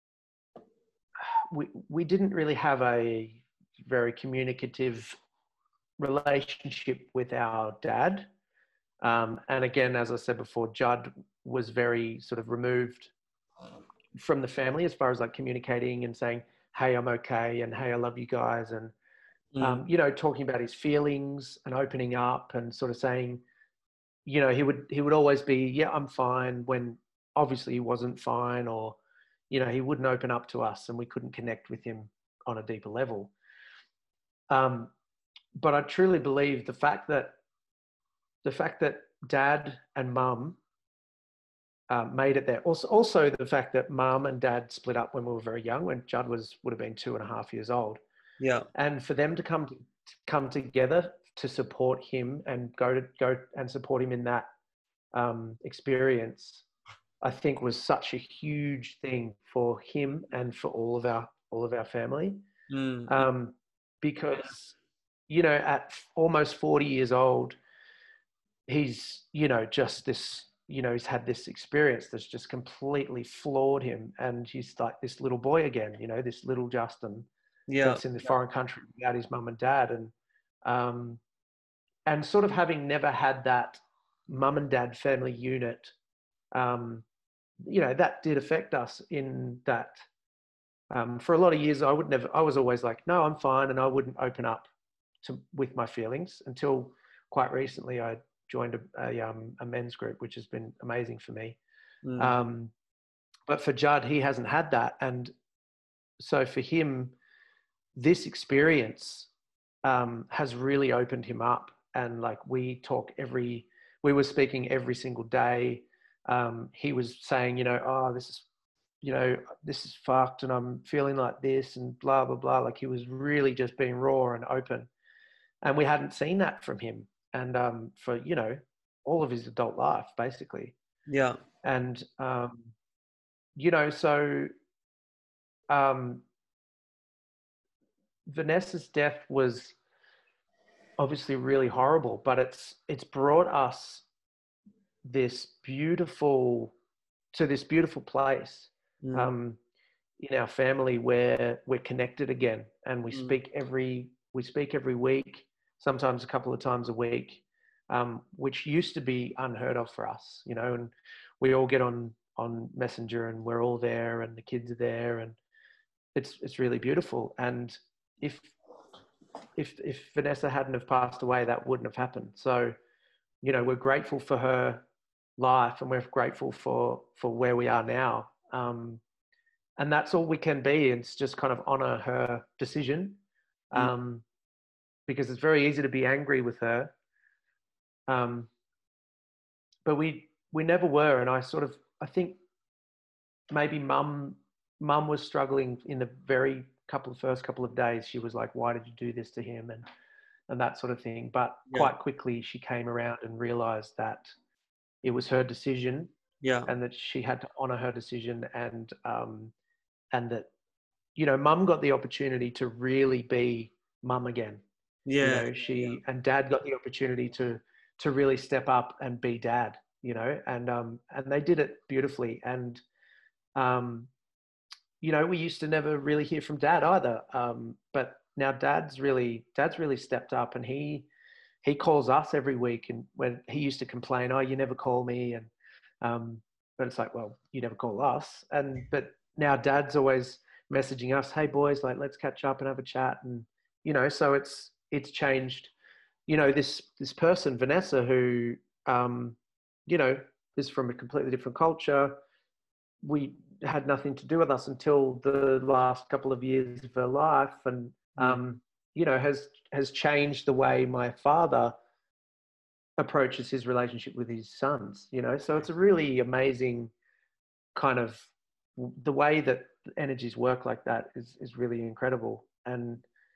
we we didn't really have a very communicative relationship with our dad. Um, and again, as I said before, Judd was very sort of removed from the family as far as like communicating and saying, hey, I'm okay, and hey, I love you guys, and Mm. um, you know, talking about his feelings and opening up and sort of saying, you know, he would he would always be, yeah, I'm fine, when obviously he wasn't fine, or you know, he wouldn't open up to us and we couldn't connect with him on a deeper level. Um, but I truly believe the fact that the fact that dad and mum uh, made it there. Also, also the fact that mum and dad split up when we were very young, when Judd was would have been two and a half years old, Yeah. and for them to come to come together to support him and go to go and support him in that um, experience, I think was such a huge thing for him and for all of our all of our family, Mm. um, because you know, at almost forty years old, he's, you know, just this, you know, he's had this experience that's just completely floored him. And he's like this little boy again, you know, this little Justin Yeah. that's in the foreign country without his mum and dad. And, um, and sort of having never had that mum and dad family unit, um, you know, that did affect us in that, um, for a lot of years, I would never, I was always like, no, I'm fine. And I wouldn't open up to, with my feelings until quite recently. I joined a, a, um, a men's group, which has been amazing for me. Mm. Um, but for Judd, he hasn't had that. And so for him, this experience um, has really opened him up. And like we talk every, we were speaking every single day. Um, he was saying, you know, oh, this is, you know, this is fucked and I'm feeling like this and blah, blah, blah. Like he was really just being raw and open. And we hadn't seen that from him. And um, for, you know, all of his adult life, basically. Yeah. And, um, you know, so um, Vanessa's death was obviously really horrible, but it's it's brought us this beautiful, to this beautiful place Mm. um, in our family where we're connected again, and we Mm. speak every we speak every week, sometimes a couple of times a week, um, which used to be unheard of for us, you know. And we all get on on Messenger, and we're all there, and the kids are there, and it's it's really beautiful. And if if if Vanessa hadn't have passed away, that wouldn't have happened. So, you know, we're grateful for her life, and we're grateful for for where we are now. Um, and that's all we can be. It's just kind of honor her decision, Mm. um, because it's very easy to be angry with her. Um, but we we never were, and I sort of I think maybe mum mum was struggling in the very couple of first couple of days. She was like, "Why did you do this to him?" and and that sort of thing. But Yeah. quite quickly, she came around and realized that it was her decision, Yeah. and that she had to honor her decision, and um, and that, you know, mum got the opportunity to really be mum again. You Yeah. know, she and dad got the opportunity to to really step up and be dad. You know, and um, and they did it beautifully. And um, you know, we used to never really hear from dad either. Um, but now dad's really dad's really stepped up, and he he calls us every week. And when he used to complain, oh, you never call me, and um, but it's like, well, you never call us. And but now dad's always messaging us, hey boys, like let's catch up and have a chat. And you know, so it's it's changed. You know, this this person Vanessa, who um, you know, is from a completely different culture. We had nothing to do with us until the last couple of years of her life, and Mm. um, you know, has has changed the way my father approaches his relationship with his sons. You know, so it's a really amazing kind of, the way that energies work like that is is really incredible. And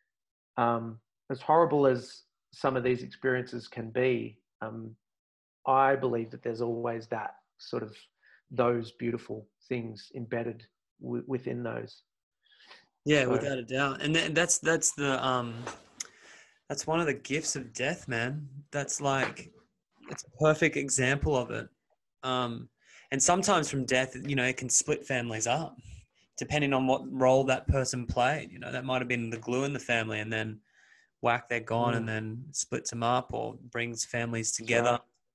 um, as horrible as some of these experiences can be, um, I believe that there's always that sort of, those beautiful things embedded w- within those. Yeah, So without a doubt. And th- that's that's the um that's one of the gifts of death, man. That's like, it's a perfect example of it. Um and sometimes from death, you know, it can split families up depending on what role that person played. You know, that might have been the glue in the family, and then whack, they're gone, mm, and then splits them up or brings families that's together. right.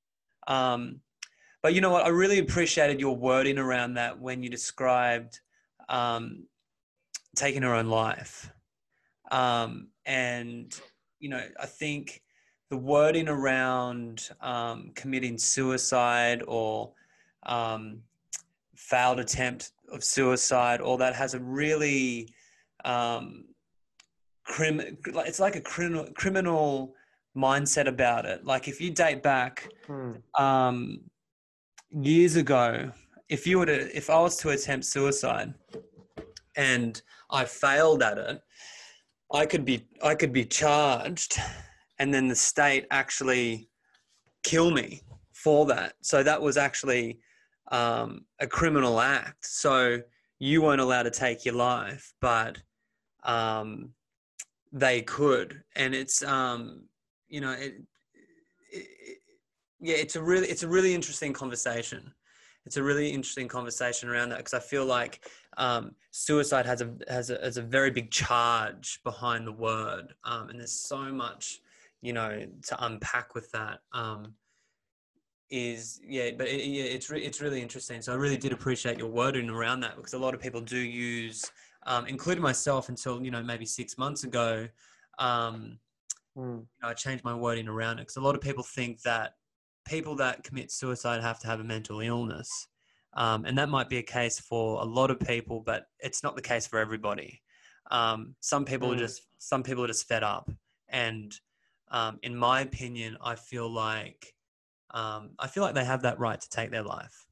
Um, but you know what? I really appreciated your wording around that when you described um, taking her own life. Um, and, you know, I think the wording around um, committing suicide or um, failed attempt of suicide, all that has a really um, crim. It's like a criminal criminal mindset about it. Like if you date back Hmm. um, years ago, if you were to, if I was to attempt suicide and I failed at it, I could be I could be charged, and then the state actually kill me for that. So that was actually um, a criminal act. So you weren't allowed to take your life, but um, they could, and it's um, you know it, it, it, yeah, it's a really it's a really interesting conversation. It's a really interesting conversation around that because I feel like um, suicide has a has a has a very big charge behind the word, um, and there's so much, you know, to unpack with that. Um, is yeah, but it, yeah, it's re- it's really interesting. So I really did appreciate your wording around that because a lot of people do use, um, including myself, until you know maybe six months ago. Um, Hmm. I changed my wording around it because a lot of people think that people that commit suicide have to have a mental illness. Um, and that might be a case for a lot of people, but it's not the case for everybody. Um, some people are Hmm. just some people are just fed up, and um, in my opinion, I feel like um, I feel like they have that right to take their life.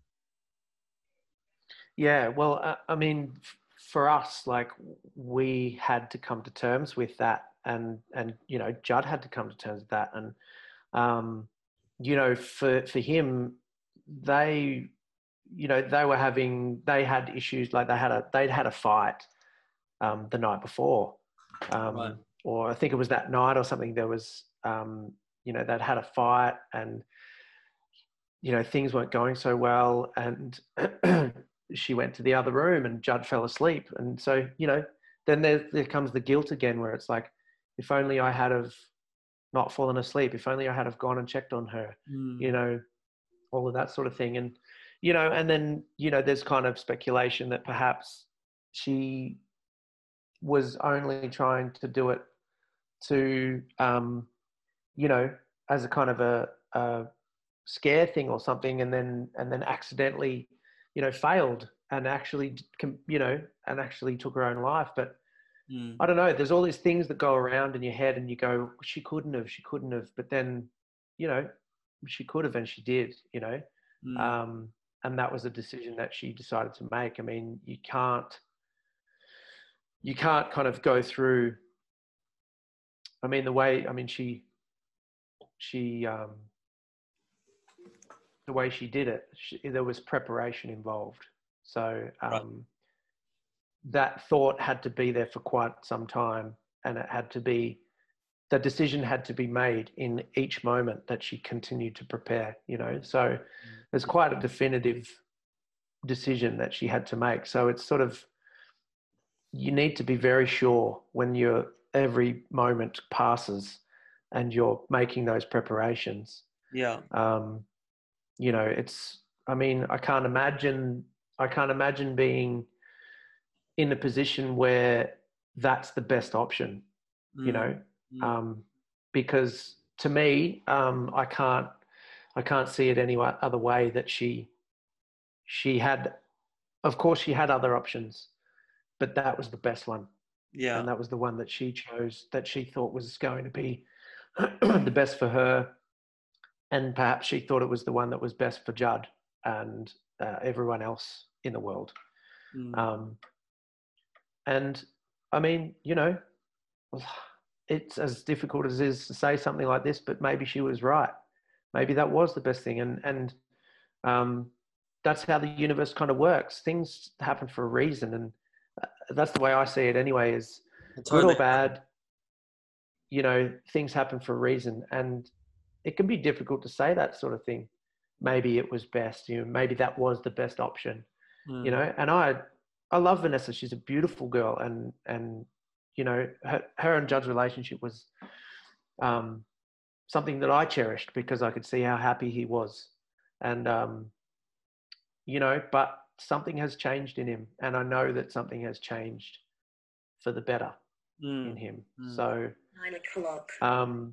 Yeah, well, uh, I mean, f- for us, like we had to come to terms with that, and and you know, Judd had to come to terms with that, and um, you know, for for him, they, you know, they were having, they had issues like they had a they'd had a fight um, the night before, Right. um, or I think it was that night or something. There was, um, you know, they'd had a fight, and you know, things weren't going so well, and she went to the other room and Judd fell asleep. And so, you know, then there, there comes the guilt again where it's like, if only I had have not fallen asleep, if only I had have gone and checked on her, you Mm. know, all of that sort of thing. And, you know, and then, you know, there's kind of speculation that perhaps she was only trying to do it to, um, you know, as a kind of a, a scare thing or something, and then and then accidentally, you know, failed and actually, you know, and actually took her own life. But Mm. I don't know. There's all these things that go around in your head, and you go, she couldn't have, she couldn't have. But then, you know, she could have, and she did. You know, Mm. um, and that was a decision that she decided to make. I mean, you can't you can't kind of go through. I mean, the way I mean she she um, the way she did it, she, there was preparation involved. So Right. um, that thought had to be there for quite some time, and it had to be, the decision had to be made in each moment that she continued to prepare. You know, so there's quite a definitive decision that she had to make. So it's sort of, you need to be very sure when you're, every moment passes and you're making those preparations. Yeah. Um, you know, it's, I mean, I can't imagine, I can't imagine being in a position where that's the best option, you Mm. know, Mm. um, because to me, um, I can't, I can't see it any other way that she, she had, of course she had other options, but that was the best one. Yeah. And that was the one that she chose, that she thought was going to be the best for her. And perhaps she thought it was the one that was best for Judd and uh, everyone else in the world. Mm. Um, and I mean, you know, it's as difficult as it is to say something like this, but maybe she was right. Maybe that was the best thing. And, and um, that's how the universe kind of works. Things happen for a reason. And uh, that's the way I see it anyway, is I good or totally. bad, you know, things happen for a reason. And it can be difficult to say that sort of thing. Maybe it was best, you know, maybe that was the best option, you Mm. know. And I, I love Vanessa. She's a beautiful girl, and and you know, her, her and Judd's relationship was um, something that I cherished because I could see how happy he was. And, um, you know, but something has changed in him. And I know that something has changed for the better Mm. in him. Mm. So, Nine o'clock. um,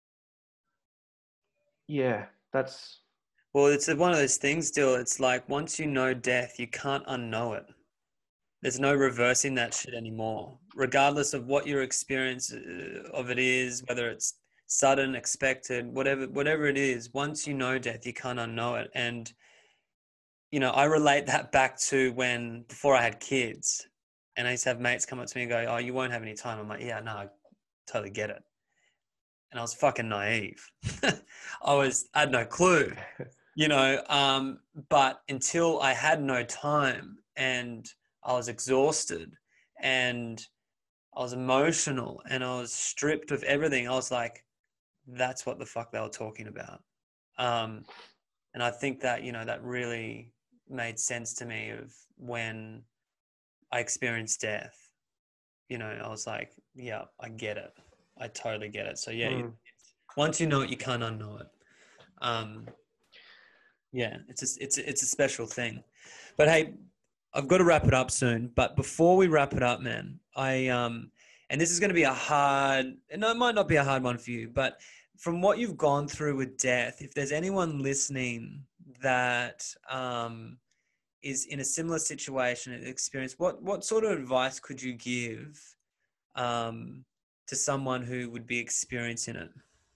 yeah, that's, Well, it's one of those things still. It's like once you know death, you can't unknow it. There's no reversing that shit anymore, regardless of what your experience uh, of it is, whether it's sudden, expected, whatever, whatever it is. Once you know death, you can't unknow it. And, you know, I relate that back to when, before I had kids, and I used to have mates come up to me and go, "Oh, you won't have any time." I'm like, "Yeah, no, I totally get it." And I was fucking naive. I was, I had no clue, you know, um, but until I had no time and I was exhausted and I was emotional and I was stripped of everything, I was like, that's what the fuck they were talking about. Um, and I think that, you know, that really made sense to me of when I experienced death. You know, I was like, yeah, I get it. I totally get it. So yeah, mm. once you know it, you can't unknow it. Um, yeah, it's a, it's a, it's a special thing. But hey, I've got to wrap it up soon. But before we wrap it up, man, I um, and this is going to be a hard, and it might not be a hard one for you, but from what you've gone through with death, if there's anyone listening that um is in a similar situation and experience, what what sort of advice could you give um to someone who would be experiencing it?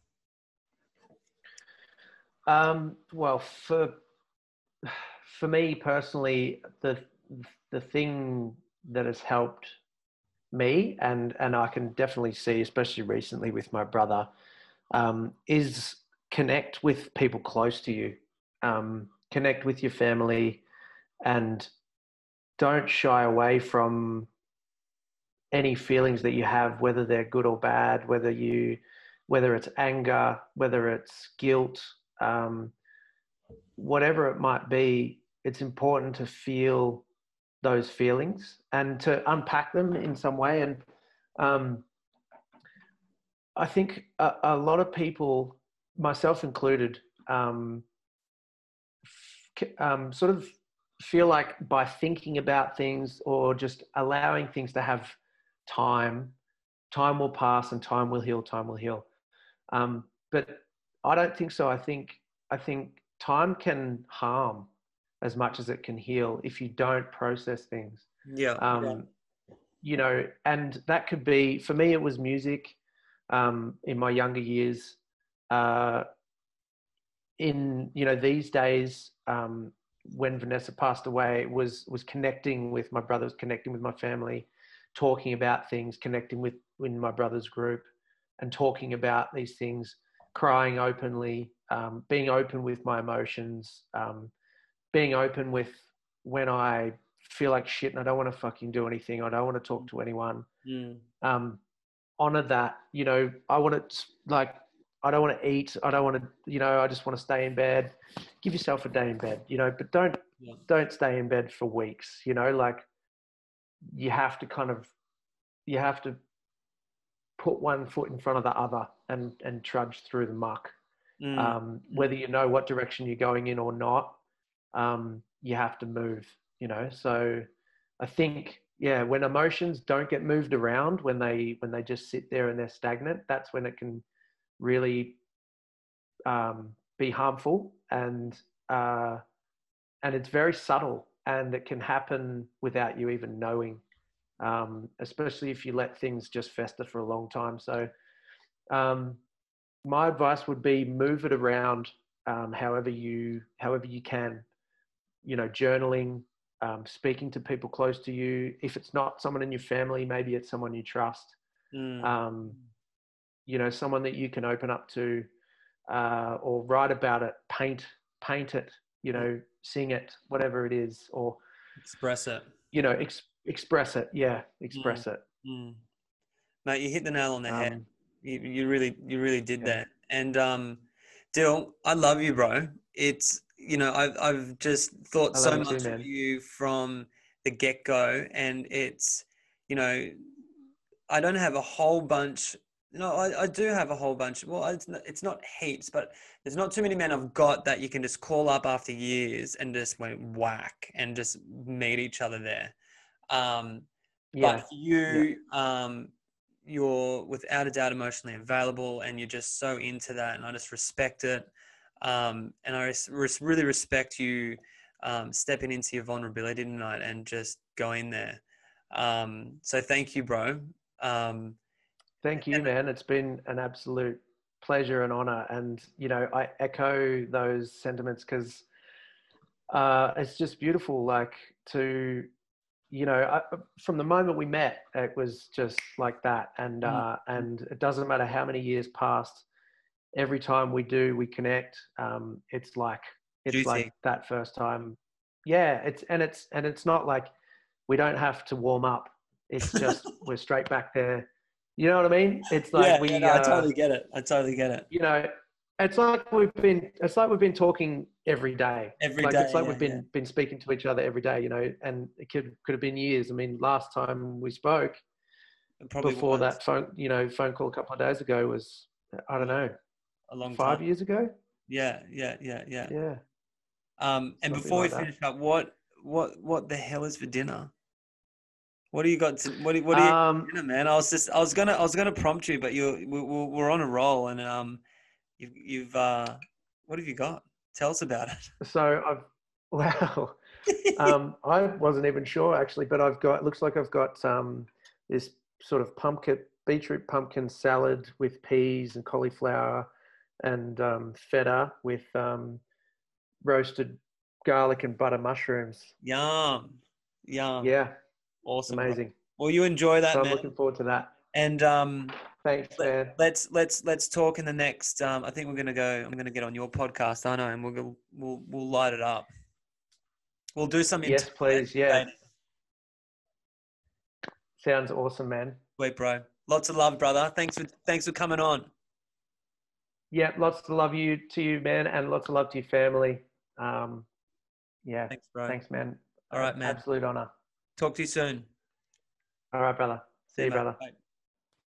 Um, well, for for me personally, the the thing that has helped me, and and I can definitely see, especially recently with my brother, um, is connect with people close to you, um, connect with your family, and don't shy away from any feelings that you have, whether they're good or bad, whether you whether it's anger, whether it's guilt. Um, whatever it might be, it's important to feel those feelings and to unpack them in some way. And um, I think a, a lot of people, myself included, um, f- um, sort of feel like by thinking about things or just allowing things to have time, time will pass and time will heal, time will heal. Um, but I don't think so. I think I think time can harm as much as it can heal if you don't process things. Yeah. Um, yeah. You know, and that could be, for me, it was music um, in my younger years. Uh, in, you know, these days, um, when Vanessa passed away, it was, was connecting with my brothers, connecting with my family, talking about things, connecting with in my brother's group and talking about these things, crying openly, um, being open with my emotions, um, being open with when I feel like shit and I don't want to fucking do anything. I don't want to talk to anyone. Mm. Um, honor that, you know, I want to, like, I don't want to eat. I don't want to, you know, I just want to stay in bed. Give yourself a day in bed, you know, but don't, yeah. don't stay in bed for weeks, you know, like you have to kind of, you have to put one foot in front of the other and, and trudge through the muck. Mm. Um, whether you know what direction you're going in or not, um, you have to move, you know? So I think, yeah, when emotions don't get moved around, when they, when they just sit there and they're stagnant, that's when it can really um, be harmful. And, uh, and it's very subtle and it can happen without you even knowing, um, especially if you let things just fester for a long time. So um, my advice would be move it around um, however you, however you can. You know, journaling, um, speaking to people close to you. If it's not someone in your family, maybe it's someone you trust. Mm. Um, you know, someone that you can open up to, uh, or write about it, paint, paint it, you know, sing it, whatever it is, or express it. You know, ex- express it. Yeah, express mm. it. Mm. Mate, you hit the nail on the Um, head. You, you really, you really did yeah. that. And um, Dill, I love you, bro. It's, you know, I've I've just thought so much too, of you from the get go, and it's, you know, I don't have a whole bunch No, I, I do have a whole bunch. Well, it's not, it's not heaps, but there's not too many men I've got that you can just call up after years and just went whack and just meet each other there. Um, Yeah. but for Yeah. you, um, you're without a doubt emotionally available, and you're just so into that, and I just respect it. Um, and I res- res- really respect you um, stepping into your vulnerability tonight and just going there. Um, so thank you, bro. Um, Thank you, and man. It's been an absolute pleasure and honor. And, you know, I echo those sentiments because uh, it's just beautiful, like to, you know, I, from the moment we met, it was just like that. And, mm, uh, and it doesn't matter how many years passed, every time we do, we connect. Um, it's like, it's like juicy. that first time. Yeah. It's, and it's, and it's not like we don't have to warm up. It's just, we're straight back there. You know what I mean? It's like Yeah, yeah, we, no, I uh, totally get it. I totally get it. you know, it's like we've been, it's like we've been talking every day. Every Like it's day, like yeah, we've yeah. been been speaking to each other every day, you know, and it could could have been years. I mean, last time we spoke It probably before was. that phone, you know, phone call a couple of days ago was, I don't Yeah, know, a long time. five years ago. Yeah, yeah, yeah, yeah. Yeah, Um, and something before we like that. finish up, what, what, what the hell is for dinner? What do you got to? What do, what do you Um, dinner, man? I was just, I was gonna, I was gonna prompt you, but you, we, we- we're on a roll, and um, you've, you've, uh, what have you got? Tell us about so I've, wow, it. um, I wasn't even sure actually, but I've got, looks like I've got um, this sort of pumpkin, beetroot pumpkin salad with peas and cauliflower and um, feta with um, roasted garlic and butter mushrooms. Yum, yum. Yeah, Awesome, bro. amazing. Well, you enjoy So that, I'm man. looking forward to that. And um, Thanks, let, man. let's let's let's talk in the next. Um, I think we're gonna go. I'm gonna get on your podcast. I know, and we'll go, we'll we'll light it up. We'll do some Yes, internal please. Yeah, educating. sounds awesome, man. Wait, bro. Lots of love, brother. Thanks for thanks for coming on. Yeah, lots of love you to you, man, and lots of love to your family. Um, yeah, Thanks, bro. thanks, man. All Uh, right, man. absolute honor. Talk to you soon. All right, brother. See See you, you, mate. brother. Bye.